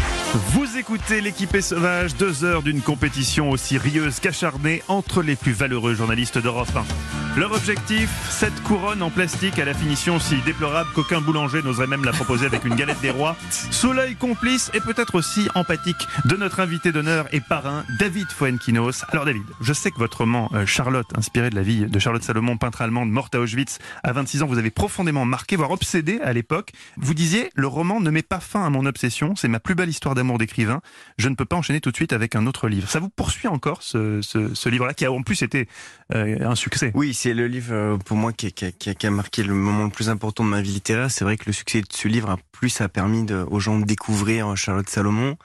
Vous écoutez l'équipée sauvage, 2 heures d'une compétition aussi rieuse qu'acharnée entre les plus valeureux journalistes d'Europe 1. Leur objectif, cette couronne en plastique à la finition si déplorable qu'aucun boulanger n'oserait même la proposer avec une galette des rois, sous l'œil complice et peut-être aussi empathique de notre invité d'honneur et parrain, David Fuenquinos. Alors David, je sais que votre roman Charlotte, inspiré de la vie de Charlotte Salomon, peintre allemande morte à Auschwitz à 26 ans, vous avez profondément marqué, voire obsédé à l'époque. Vous disiez, le roman ne met pas fin à mon obsession, c'est ma plus belle histoire d'amour d'écrivain, je ne peux pas enchaîner tout de suite avec un autre livre. Ça vous poursuit encore ce livre-là, qui a en plus été un succès? Oui, c'est le livre pour moi qui a marqué le moment le plus important de ma vie littéraire. C'est vrai que le succès de ce livre a permis aux gens de découvrir Charlotte Salomon.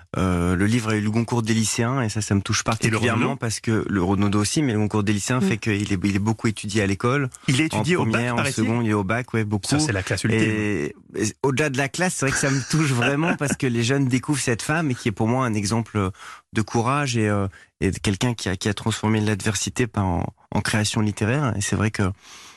Le livre a eu le Goncourt des lycéens et ça me touche particulièrement parce que le Renaudot aussi, mais le Goncourt des lycéens fait qu'il est beaucoup étudié à l'école. Il est étudié en première, au bac, en seconde, il est au bac, ouais, beaucoup. Ça, c'est la classe ultime. Et au-delà de la classe, c'est vrai que ça me touche vraiment parce que les jeunes découvrent cette femme et qui est pour moi un exemple de courage et de quelqu'un qui a transformé l'adversité en création littéraire. Et c'est vrai que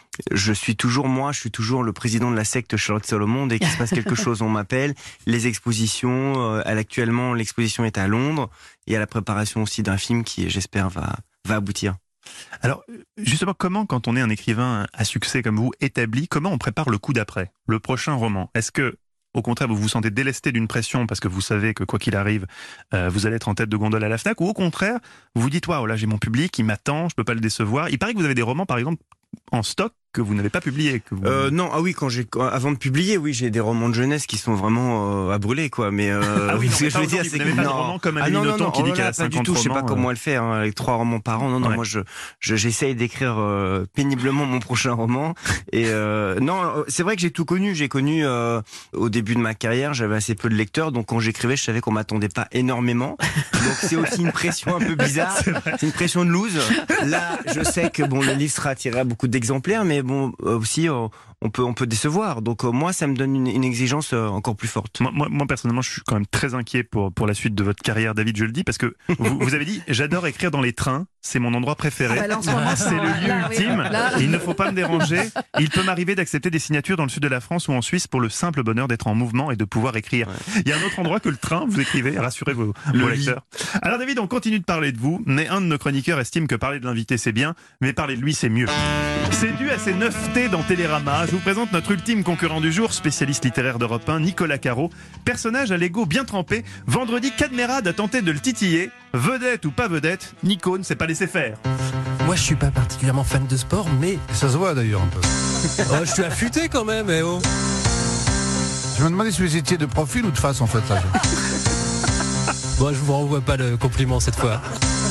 je suis toujours le président de la secte Charlotte Salomon. Dès qu'il se passe quelque chose, on m'appelle. Les expositions, actuellement, l'exposition est à Londres. Et à la préparation aussi d'un film qui, j'espère, va aboutir. Alors, justement, comment, quand on est un écrivain à succès comme vous, établi, comment on prépare le coup d'après, le prochain roman? Est-ce que, au contraire, vous vous sentez délesté d'une pression parce que vous savez que, quoi qu'il arrive, vous allez être en tête de gondole à la FNAC? Ou au contraire, vous vous dites, waouh, là, j'ai mon public, il m'attend, je peux pas le décevoir. Il paraît que vous avez des romans, par exemple, en stock que vous n'avez pas publié. Non, avant de publier, oui, j'ai des romans de jeunesse qui sont vraiment à brûler, quoi. Mais ce que je veux dire, c'est que pas de romans comme Amélie Nothomb qui dit qu'elle a 50 romans. Je sais pas comment elle fait, avec 3 romans par an. Non, moi, j'essaye d'écrire péniblement mon prochain roman. Et non, c'est vrai que j'ai tout connu. J'ai connu au début de ma carrière, j'avais assez peu de lecteurs, donc quand j'écrivais, je savais qu'on m'attendait pas énormément. Donc c'est aussi une pression un peu bizarre. C'est une pression de loose. Là, je sais que le livre sera attiré à beaucoup d'exemplaires, mais bon, aussi, on peut décevoir. Donc moi, ça me donne une exigence encore plus forte. Moi, personnellement, je suis quand même très inquiet pour la suite de votre carrière, David, je le dis, parce que vous avez dit, j'adore écrire dans les trains, c'est mon endroit préféré. C'est le lieu ultime. Il ne faut pas me déranger. Il peut m'arriver d'accepter des signatures dans le sud de la France ou en Suisse pour le simple bonheur d'être en mouvement et de pouvoir écrire. Ouais. Il y a un autre endroit que le train, vous écrivez, rassurez vos lecteurs. Alors David, on continue de parler de vous, mais un de nos chroniqueurs estime que parler de l'invité c'est bien, mais parler de lui c'est mieux. C'est dû à ses 9 T dans Télérama. Je vous présente notre ultime concurrent du jour, spécialiste littéraire d'Europe 1, Nicolas Caro. Personnage à l'ego bien trempé. Vendredi, Cadmerade a tenté de le titiller. Vedette ou pas vedette, Nico ne s'est pas laissé faire. Moi, je suis pas particulièrement fan de sport, mais... Ça se voit d'ailleurs un peu. Oh, je suis affûté quand même, eh oh. Je me demandais si vous étiez de profil ou de face en fait. Là. Bon, je vous renvoie pas le compliment cette fois.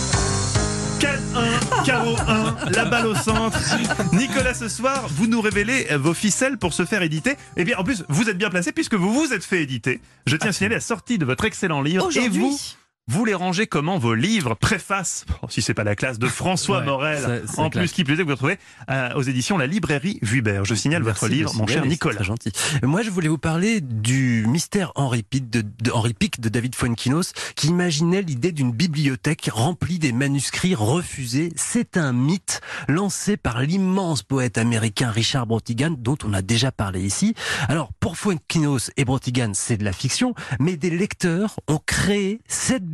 4-1, Caro 1, la balle au centre. Nicolas, ce soir, vous nous révélez vos ficelles pour se faire éditer. Et bien, en plus, vous êtes bien placé puisque vous vous êtes fait éditer. Je tiens à signaler la sortie de votre excellent livre. Aujourd'hui. Et vous les rangez comment vos livres? Préface, si c'est pas la classe, de François Morel, en plus qui plaisait que vous retrouvez aux éditions La Librairie Vuibert. Je signale votre livre, mon cher Nicolas. Très gentil. Moi, je voulais vous parler du mystère Henri Pic de David Fuenquinos, qui imaginait l'idée d'une bibliothèque remplie des manuscrits refusés. C'est un mythe lancé par l'immense poète américain Richard Brautigan, dont on a déjà parlé ici. Alors, pour Fuenquinos et Brautigan, c'est de la fiction, mais des lecteurs ont créé cette bibliothèque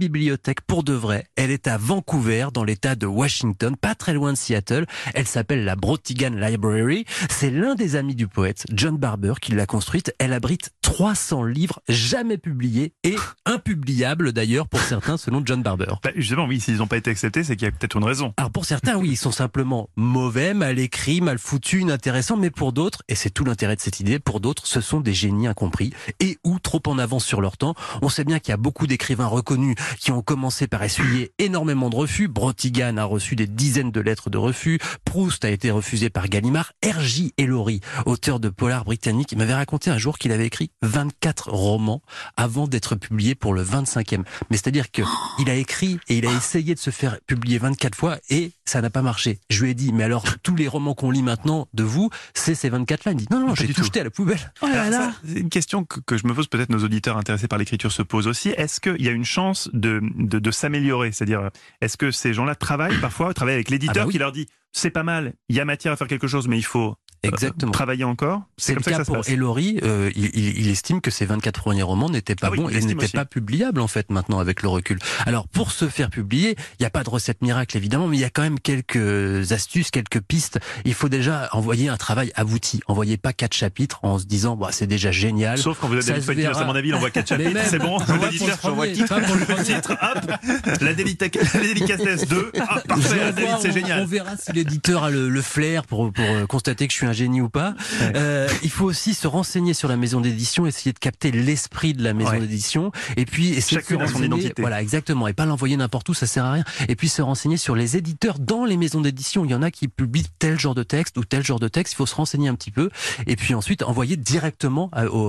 bibliothèque pour de vrai. Elle est à Vancouver, dans l'État de Washington, pas très loin de Seattle. Elle s'appelle la Brotigan Library. C'est l'un des amis du poète, John Barber, qui l'a construite. Elle abrite 300 livres jamais publiés et impubliables d'ailleurs pour certains, selon John Barber. Justement, oui, s'ils n'ont pas été acceptés, c'est qu'il y a peut-être une raison. Alors pour certains, oui, ils sont simplement mauvais, mal écrits, mal foutus, inintéressants, mais pour d'autres, et c'est tout l'intérêt de cette idée, pour d'autres, ce sont des génies incompris et ou trop en avance sur leur temps. On sait bien qu'il y a beaucoup d'écrivains reconnus qui ont commencé par essuyer énormément de refus. Brotigan a reçu des dizaines de lettres de refus. Proust a été refusé par Gallimard. R.J. Ellory, auteur de polar britannique, m'avait raconté un jour qu'il avait écrit 24 romans avant d'être publié pour le 25e. Mais c'est-à-dire que il a écrit et il a essayé de se faire publier 24 fois et ça n'a pas marché. Je lui ai dit, mais alors tous les romans qu'on lit maintenant de vous, c'est ces 24-là. Il me dit, non, j'ai tout jeté à la poubelle. Oh là là. C'est une question que je me pose, peut-être nos auditeurs intéressés par l'écriture se posent aussi. Est-ce qu'il y a une chance de s'améliorer? C'est-à-dire, est-ce que ces gens-là travaillent avec l'éditeur qui leur dit, c'est pas mal, il y a matière à faire quelque chose, mais il faut travailler encore? C'est le cas pour Ellory. Il estime que ces 24 premiers romans n'étaient pas bons et n'étaient pas publiables en fait maintenant avec le recul. Alors pour se faire publier, il n'y a pas de recette miracle évidemment, mais il y a quand même quelques astuces, quelques pistes. Il faut déjà envoyer un travail abouti. Envoyez pas 4 chapitres en se disant c'est déjà génial. Sauf quand vous êtes David Foytinos, à mon avis, il envoie 4 chapitres, c'est bon. L'éditeur j'envoie le titre, hop, la délicatesse 2, parfait, David, c'est génial. On verra si l'éditeur a le flair pour constater que je suis un génie ou pas. Il faut aussi se renseigner sur la maison d'édition, essayer de capter l'esprit de la maison d'édition, et puis essayer de se renseigner, son identité. Voilà, exactement, et pas l'envoyer n'importe où, ça sert à rien. Et puis se renseigner sur les éditeurs dans les maisons d'édition. Il y en a qui publient tel genre de texte ou tel genre de texte. Il faut se renseigner un petit peu, et puis ensuite envoyer directement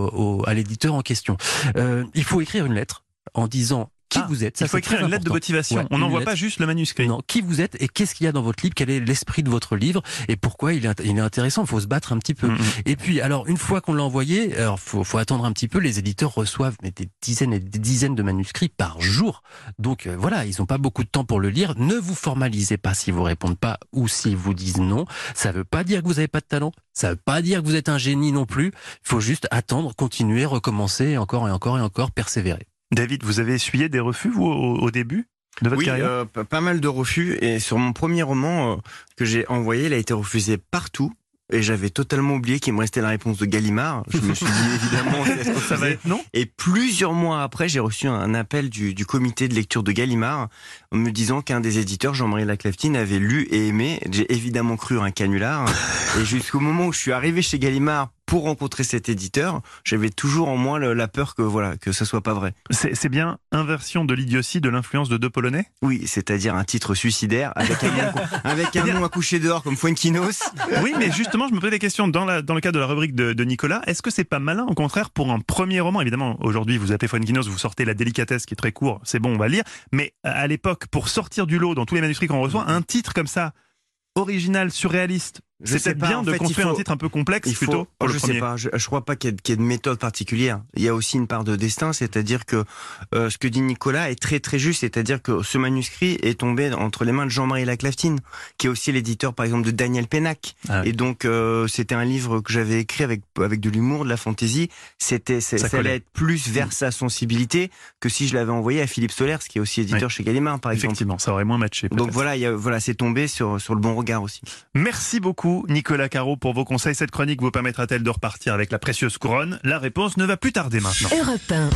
à l'éditeur en question. Il faut écrire une lettre en disant qui vous êtes. Il faut écrire une lettre de motivation. On n'envoie pas juste le manuscrit. Non, qui vous êtes et qu'est-ce qu'il y a dans votre livre, quel est l'esprit de votre livre et pourquoi il est intéressant. Il faut se battre un petit peu. Et puis, alors, une fois qu'on l'a envoyé, alors faut attendre un petit peu. Les éditeurs reçoivent des dizaines et des dizaines de manuscrits par jour. Donc voilà, ils n'ont pas beaucoup de temps pour le lire. Ne vous formalisez pas s'ils vous répondent pas ou s'ils vous disent non. Ça veut pas dire que vous n'avez pas de talent. Ça veut pas dire que vous êtes un génie non plus. Il faut juste attendre, continuer, recommencer, encore et encore et encore, persévérer. David, vous avez essuyé des refus, vous, au début de votre carrière? Oui, pas mal de refus. Et sur mon premier roman que j'ai envoyé, il a été refusé partout. Et j'avais totalement oublié qu'il me restait la réponse de Gallimard. Je me suis dit, évidemment, ça va être non. Et plusieurs mois après, j'ai reçu un appel du comité de lecture de Gallimard en me disant qu'un des éditeurs, Jean-Marie Laclaftine, avait lu et aimé. J'ai évidemment cru un canular. Et jusqu'au moment où je suis arrivé chez Gallimard pour rencontrer cet éditeur, j'avais toujours en moi la peur que ça soit pas vrai. C'est bien Inversion de l'idiotie de l'influence de deux Polonais? Oui, c'est-à-dire un titre suicidaire avec un nom à coucher dehors comme Fuenquinos. Oui, mais justement, je me posais des questions dans le cadre de la rubrique de Nicolas. Est-ce que c'est pas malin, au contraire, pour un premier roman? Évidemment, aujourd'hui, vous appelez Fuenquinos, vous sortez La délicatesse qui est très court, c'est bon, on va lire. Mais à l'époque, pour sortir du lot dans tous les manuscrits qu'on reçoit, un titre comme ça, original, surréaliste, c'est peut-être bien de construire un titre un peu complexe plutôt pour le premier. Je sais pas, je crois pas qu'il y ait de méthode particulière. Il y a aussi une part de destin, c'est-à-dire que ce que dit Nicolas est très très juste, c'est-à-dire que ce manuscrit est tombé entre les mains de Jean-Marie Laclaftine, qui est aussi l'éditeur par exemple de Daniel Pénac. Et donc c'était un livre que j'avais écrit avec de l'humour, de la fantaisie. Ça allait être plus vers sa sensibilité que si je l'avais envoyé à Philippe Solers, qui est aussi éditeur chez Gallimard par exemple. Effectivement, ça aurait moins matché. Donc voilà, c'est tombé sur le bon regard aussi. Merci beaucoup Nicolas Caro pour vos conseils. Cette chronique vous permettra-t-elle de repartir avec la précieuse couronne? La réponse ne va plus tarder maintenant. Europe 1.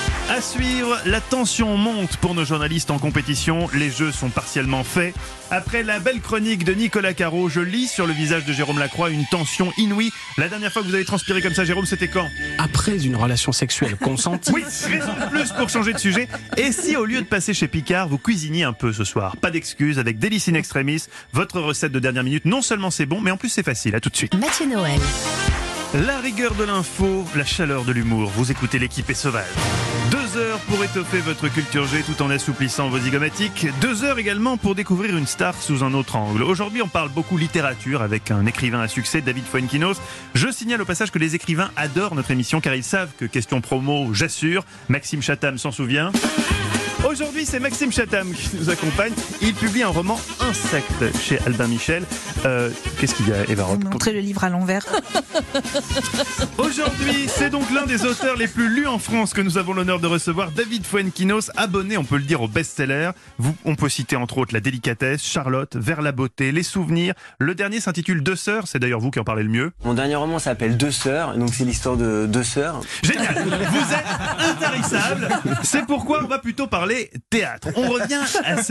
À suivre, la tension monte pour nos journalistes en compétition. Les jeux sont partiellement faits. Après la belle chronique de Nicolas Caro, je lis sur le visage de Jérôme Lacroix une tension inouïe. La dernière fois que vous avez transpiré comme ça, Jérôme, c'était quand? Après une relation sexuelle consentie. Oui, raison de plus pour changer de sujet. Et si au lieu de passer chez Picard, vous cuisiniez un peu ce soir? Pas d'excuses, avec Délice in Extremis, votre recette de dernière minute. Non seulement c'est bon, mais en plus c'est facile. À tout de suite. Mathieu Noël. La rigueur de l'info, la chaleur de l'humour. Vous écoutez l'équipe est sauvage. 2 heures pour étoffer votre culture G tout en assouplissant vos zygomatiques. 2 heures également pour découvrir une star sous un autre angle. Aujourd'hui, on parle beaucoup littérature avec un écrivain à succès, David Fuenquinos. Je signale au passage que les écrivains adorent notre émission car ils savent que question promo, j'assure, Maxime Chatham s'en souvient. Aujourd'hui, c'est Maxime Chatham qui nous accompagne. Il publie un roman Insectes chez Albin Michel. Qu'est-ce qu'il y a, Eva Rock? Montrer le livre à l'envers. Aujourd'hui, c'est donc l'un des auteurs les plus lus en France que nous avons l'honneur de recevoir, David Fuenquinos, abonné, on peut le dire, au best-seller. On peut citer entre autres La délicatesse, Charlotte, Vers la beauté, Les souvenirs. Le dernier s'intitule Deux sœurs, c'est d'ailleurs vous qui en parlez le mieux. Mon dernier roman s'appelle Deux sœurs, donc c'est l'histoire de deux sœurs. Génial, vous êtes intarissable. C'est pourquoi on va plutôt parler théâtre. On revient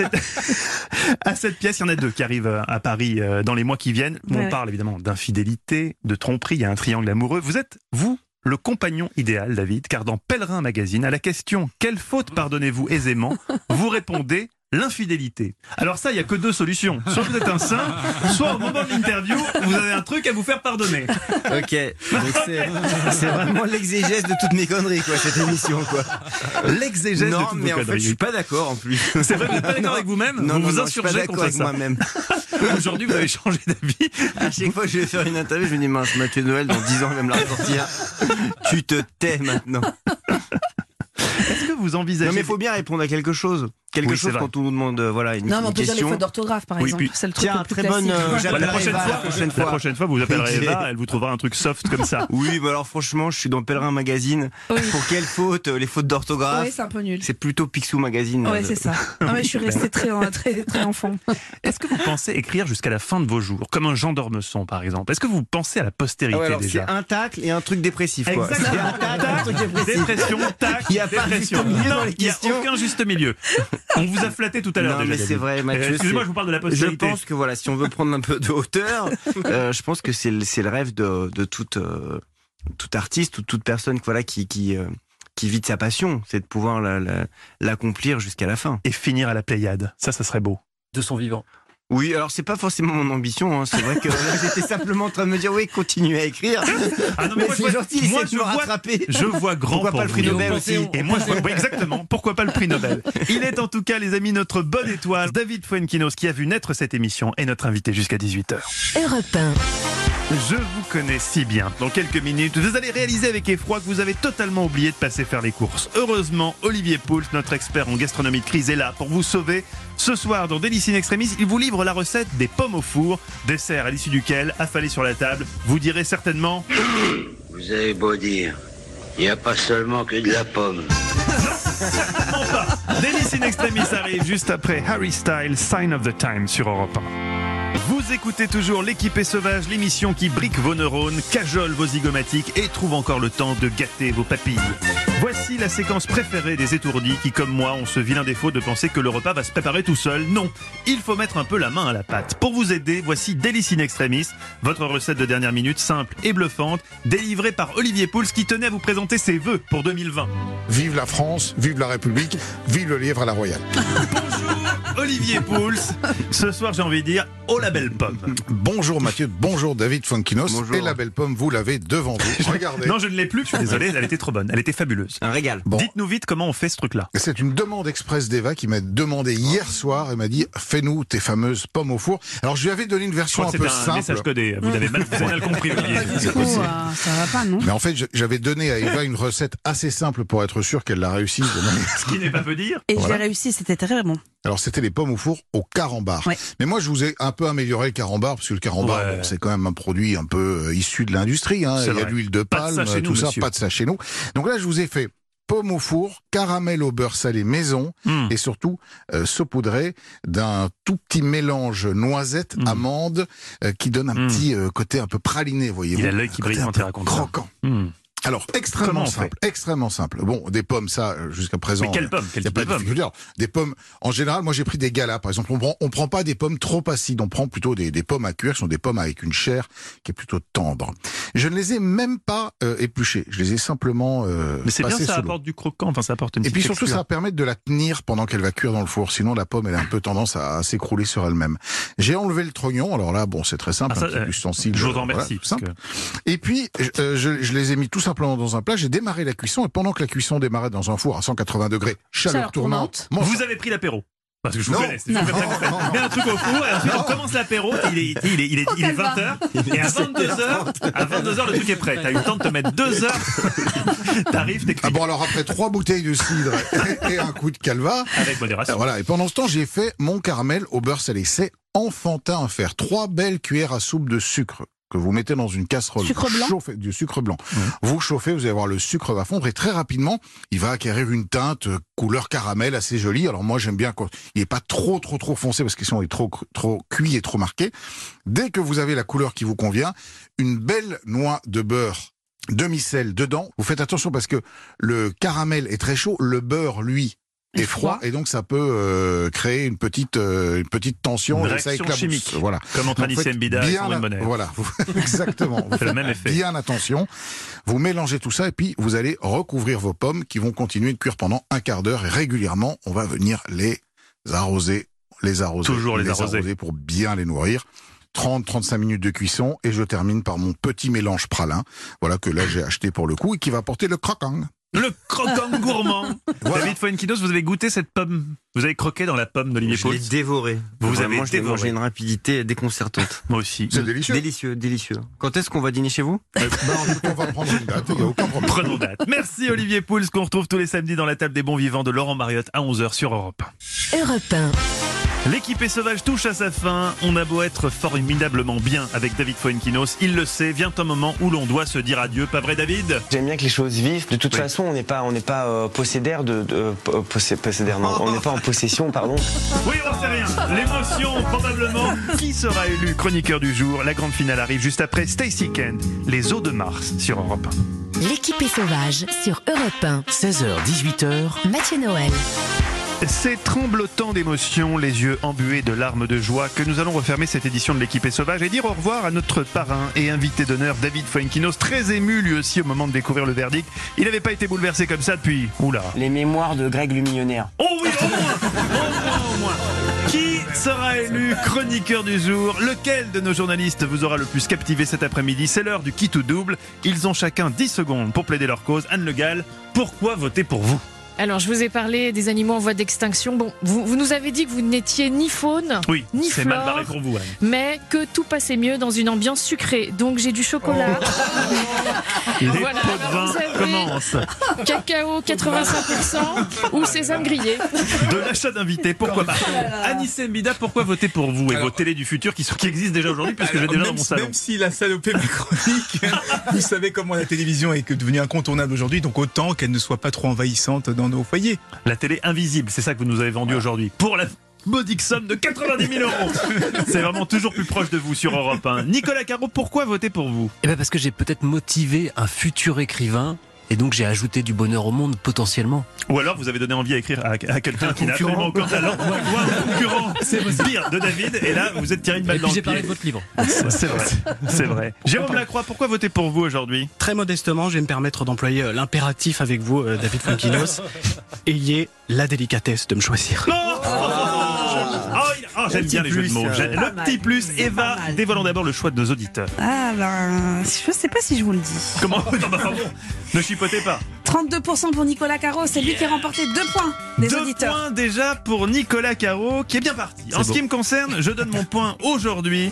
à cette pièce. Il y en a deux qui arrivent à Paris dans les mois qui viennent. On parle évidemment d'infidélité, de tromperie, il y a un triangle amoureux. Vous êtes, vous, le compagnon idéal, David, car dans Pèlerin Magazine, à la question « Quelle faute pardonnez-vous aisément ?», vous répondez « L'infidélité ». Alors ça, il n'y a que deux solutions. Soit vous êtes un saint, soit au moment de l'interview, vous avez un truc à vous faire pardonner. Ok, donc c'est vraiment l'exégèse de toutes mes conneries, quoi, cette émission, quoi. L'exégèse de toutes vos conneries. Non, mais en fait, je suis pas d'accord, en plus. C'est vrai, vous n'êtes pas d'accord avec vous-même? Non, vous vous insurgez contre ça. moi-même. Aujourd'hui, vous avez changé d'avis. À chaque fois que je vais faire une interview, je me dis, mince, Mathieu Noël, dans 10 ans, il va me la ressortir. Tu te tais maintenant. Est-ce que vous envisagez... Non, mais il faut bien répondre à quelque chose. Quelque chose quand on nous demande voilà, une non, mais on peut question. dire les fautes d'orthographe, par exemple. Puis, c'est le truc tiens, le plus très classique. bonne. La prochaine fois, vous appellerez Eva, elle vous trouvera un truc soft comme ça. Oui, bah alors franchement, je suis dans Pèlerin Magazine. Oui. Pour quelles fautes? Les fautes d'orthographe. Oui, c'est un peu nul. C'est plutôt Picsou Magazine. Ouais, c'est ça. Non, mais je suis restée très enfant. Est-ce que vous pensez écrire jusqu'à la fin de vos jours, comme un Jean d'Ormesson, par exemple? Est-ce que vous pensez à la postérité alors, déjà? C'est un tacle et un truc dépressif, quoi. Exactement. Un tacle, un truc dépressif. Dépression, tac, il n'y a pas de juste milieu dans les questions. Il n'y a aucun juste milieu. On vous a flatté tout à l'heure. Non, déjà, mais c'est vrai, Mathieu. Excusez-moi, je vous parle de la postérité. Je pense que voilà, si on veut prendre un peu de hauteur, je pense que c'est le rêve de tout artiste ou toute personne voilà, qui vit de sa passion, c'est de pouvoir l'accomplir jusqu'à la fin. Et finir à la Pléiade, ça serait beau. De son vivant. Oui, alors c'est pas forcément mon ambition, hein. C'est vrai que là, j'étais simplement en train de me dire oui, continuez à écrire. Ah non, mais moi, c'est gentil, moi je me rattraper. Je vois grand. Pourquoi pour pas le prix vous. Nobel aussi? Et moi, oui, exactement. Pourquoi pas le prix Nobel? Il est en tout cas, les amis, notre bonne étoile, David Fuenquinos, qui a vu naître cette émission, est notre invité jusqu'à 18h. Europe 1. Je vous connais si bien. Dans quelques minutes, vous allez réaliser avec effroi que vous avez totalement oublié de passer faire les courses. Heureusement, Olivier Pouls, notre expert en gastronomie de crise, est là pour vous sauver. Ce soir, dans Délice in Extremis, il vous livre la recette des pommes au four, dessert à l'issue duquel, affalé sur la table, vous direz certainement... Vous avez beau dire, il n'y a pas seulement que de la pomme. Non, pas. Délice in Extremis arrive juste après Harry Styles, Sign of the Time sur Europe 1. Vous écoutez toujours L'équipe est sauvage, l'émission qui brique vos neurones, cajole vos zygomatiques et trouve encore le temps de gâter vos papilles. Voici la séquence préférée des étourdis qui, comme moi, ont ce vilain défaut de penser que le repas va se préparer tout seul. Non, il faut mettre un peu la main à la pâte. Pour vous aider, voici Délice in Extremis, votre recette de dernière minute simple et bluffante, délivrée par Olivier Pouls qui tenait à vous présenter ses vœux pour 2020. Vive la France, vive la République, vive le lièvre à la Royale. Bonjour Olivier Pouls. Ce soir, j'ai envie de dire, oh la belle pomme. Bonjour Mathieu, bonjour David Fuenquinos. Bonjour. Et la belle pomme, vous l'avez devant vous. Regardez. Non, je ne l'ai plus, je suis désolé, elle était trop bonne, elle était fabuleuse. Un régal. Bon. Dites-nous vite comment on fait ce truc-là. C'est une demande express d'Eva qui m'a demandé hier soir et m'a dit fais-nous tes fameuses pommes au four. Alors je lui avais donné une version un peu c'est un simple. message codé, vous avez mal compris Olivier. Du coup, ça va pas, non? Mais en fait, j'avais donné à Eva une recette assez simple pour être sûr qu'elle l'a réussi. Ce qui n'est pas peu dire. Et je l'ai réussi, c'était très bon. Alors c'était les pommes au four au carambar. Ouais. Mais moi je vous ai un peu amélioré le carambar parce que le carambar bon, c'est quand même un produit un peu issu de l'industrie. Hein. Il y a de l'huile de palme, tout ça, pas de ça chez nous. Donc là je vous ai fait pommes au four, caramel au beurre salé maison et surtout saupoudré d'un tout petit mélange noisette, amande qui donne un petit côté un peu praliné, voyez-vous. Il a l'œil qui brille quand il raconte ça. Croquant. Alors, extrêmement simple. Bon, des pommes, ça, jusqu'à présent. Mais quelles pommes? Il n'y a pas de difficulté. Des pommes, en général, moi j'ai pris des galas, par exemple. On prend pas des pommes trop acides, on prend plutôt des pommes à cuire, qui sont des pommes avec une chair qui est plutôt tendre. Je ne les ai même pas épluchées, je les ai simplement mais c'est bien, ça sous apporte du croquant, enfin ça apporte une petite Et puis surtout, texture. ça va permettre de la tenir pendant qu'elle va cuire dans le four. Sinon, la pomme, elle a un peu tendance à s'écrouler sur elle-même. J'ai enlevé le trognon, alors là, bon, c'est très simple, un petit ustensile. Je vous remercie. Voilà, simple. Et puis, je les ai mis tout simplement dans un plat. J'ai démarré la cuisson et pendant que la cuisson démarrait dans un four à 180 degrés, chaleur tournante. Vous avez pris l'apéro? Parce que je vous connais, c'est sûr que vous mets un truc au four, et ensuite on commence l'apéro, il est 20h, et à 22h, le truc est prêt. T'as eu le temps de te mettre 2 heures, t'arrives, t'es cuit. Ah bon, alors après 3 bouteilles de cidre et un coup de calva. Avec modération. Voilà, et pendant ce temps, j'ai fait mon caramel au beurre salé. C'est enfantin à faire. 3 belles cuillères à soupe de sucre que vous mettez dans une casserole. Sucre blanc. Chauffez, du sucre blanc. Vous chauffez, vous allez voir le sucre va fondre et très rapidement, il va acquérir une teinte couleur caramel assez jolie. Alors moi, j'aime bien quand il n'est pas trop foncé parce que sinon il est trop cuit et trop marqué. Dès que vous avez la couleur qui vous convient, une belle noix de beurre demi-sel dedans. Vous faites attention parce que le caramel est très chaud, le beurre, lui, est froid et donc ça peut créer une petite tension une et ça éclabousse. Chimique. Voilà. Comme entre Anissé Mbida et Sandrine Bonner. Voilà, exactement. Vous faites le même effet. Bien attention. Vous mélangez tout ça et puis vous allez recouvrir vos pommes qui vont continuer de cuire pendant un quart d'heure et régulièrement on va venir les arroser. Toujours les arroser pour bien les nourrir. 30-35 minutes de cuisson et je termine par mon petit mélange pralin. Voilà que là j'ai acheté pour le coup et qui va porter le croquant. Le croquant gourmand. Voilà. David Fuenquinos, vous avez goûté cette pomme? Vous avez croqué dans la pomme d'Olivier Pouls? Je l'ai dévoré. Vous avez dévoré. Moi, j'ai une rapidité déconcertante. Moi aussi. C'est délicieux. Délicieux. Quand est-ce qu'on va dîner chez vous? On va prendre une date, il n'y a aucun problème. Prenons date. Merci Olivier Pouls, qu'on retrouve tous les samedis dans la table des bons vivants de Laurent Mariotte à 11h sur Europe 1. Europe 1. L'équipée sauvage touche à sa fin. On a beau être formidablement bien avec David Fuenquinos, il le sait, vient un moment où l'on doit se dire adieu. Pas vrai, David? J'aime bien que les choses vivent. De toute façon, on n'est pas possédaire possédaire, non. On n'est pas en possession, pardon. Oui, on sait rien. L'émotion, probablement. Qui sera élu chroniqueur du jour? La grande finale arrive juste après Stacey Kent, Les eaux de Mars sur Europe 1. L'équipée sauvage sur Europe 1. 16h-18h. Mathieu Noël. C'est tremblotant d'émotion, les yeux embués de larmes de joie, que nous allons refermer cette édition de l'équipée sauvage et dire au revoir à notre parrain et invité d'honneur David Fuenquinos, très ému lui aussi au moment de découvrir le verdict. Il n'avait pas été bouleversé comme ça depuis... Oula. Les mémoires de Greg le millionnaire. Oh oui, au moins. Qui sera élu chroniqueur du jour? Lequel de nos journalistes vous aura le plus captivé cet après-midi? C'est l'heure du qui tout double. Ils ont chacun 10 secondes pour plaider leur cause. Anne Le Gall, pourquoi voter pour vous? Alors, je vous ai parlé des animaux en voie d'extinction. Bon, vous nous avez dit que vous n'étiez ni faune, oui, ni c'est flore, mal barré pour vous, Anne. Mais que tout passait mieux dans une ambiance sucrée. Donc, j'ai du chocolat. Les pots de vin commencent. Cacao 85% ou sésame grillé. De l'achat d'invités, pourquoi pas? Anissé Mbida, pourquoi voter pour vous et vos télés du futur qui existent déjà aujourd'hui puisque j'ai déjà dans mon salon? Même s'il a salopé ma chronique, vous savez comment la télévision est devenue incontournable aujourd'hui, donc autant qu'elle ne soit pas trop envahissante dans nos foyers. La télé invisible, c'est ça que vous nous avez vendu aujourd'hui. Pour la modique somme de 90 000 €. C'est vraiment toujours plus proche de vous sur Europe 1. Nicolas Caro, pourquoi voter pour vous? Eh ben parce que j'ai peut-être motivé un futur écrivain. Et donc j'ai ajouté du bonheur au monde potentiellement. Ou alors vous avez donné envie à écrire à quelqu'un qui n'a absolument aucun talent. Ou un concurrent pire de David. Et là vous êtes tiré une balle dans le pied. J'ai parlé de votre livre. C'est vrai. Jérôme Lacroix, pourquoi voter pour vous aujourd'hui? Très modestement, je vais me permettre d'employer l'impératif avec vous, David Fuenquinos. Ayez la délicatesse de me choisir. J'aime bien les jeux de mots. Le petit plus. Eva, dévoilons d'abord le choix de nos auditeurs. Ah ben, je sais pas si je vous le dis. Comment? Ne chipotez pas. 32% pour Nicolas Caro, c'est lui qui a remporté 2 points des auditeurs. 2 points déjà pour Nicolas Caro, qui est bien parti. En ce qui me concerne, je donne mon point aujourd'hui.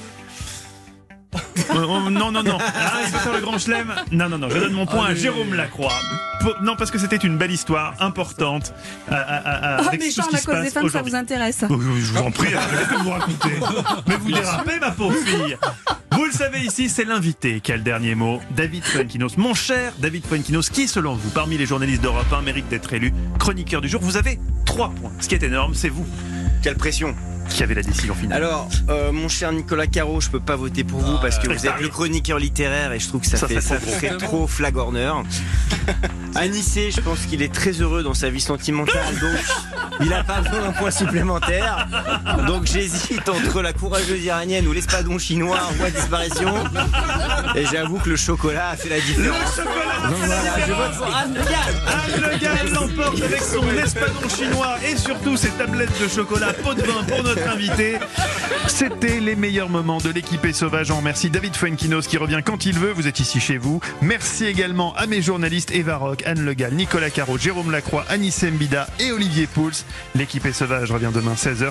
Non. Il faut faire le grand chelem. Non. Je donne mon point à Jérôme Lacroix. Non, parce que c'était une belle histoire importante. Avec mais tout genre, ce qui la se cause passe des femmes, ça aujourd'hui. vous intéresse? Je vous en prie, qu'est-ce que vous racontez? Mais vous dérapez, ma pauvre fille. Vous le savez ici, c'est l'invité qui a le dernier mot. David Fuenquinos. Mon cher David Fuenquinos, qui selon vous, parmi les journalistes d'Europe 1, mérite d'être élu chroniqueur du jour? Vous avez 3 points. Ce qui est énorme, c'est vous. Quelle pression! Qui avait la décision finale? Alors, mon cher Nicolas Caro, je peux pas voter pour vous parce que vous êtes le chroniqueur littéraire et je trouve que ça fait trop flagorneur. Anissé, je pense qu'il est très heureux dans sa vie sentimentale, donc il a pas besoin d'un point supplémentaire. Donc j'hésite entre la courageuse iranienne ou l'espadon chinois en voie de disparition. Et j'avoue que le chocolat a fait la différence. Donc voilà, je vote pour Anne Le Gall. Anne Le Gall l'emporte avec son espadon chinois et surtout ses tablettes de chocolat pot de vin pour notre invité. C'était les meilleurs moments de l'équipée sauvage. On remercie David Fuenquinos qui revient quand il veut. Vous êtes ici chez vous. Merci également à mes journalistes Eva Rock, Larocque, Anne Le Gall, Nicolas Caro, Jérôme Lacroix, Anissé Mbida et Olivier Pouls. L'équipe est sauvage revient demain 16h.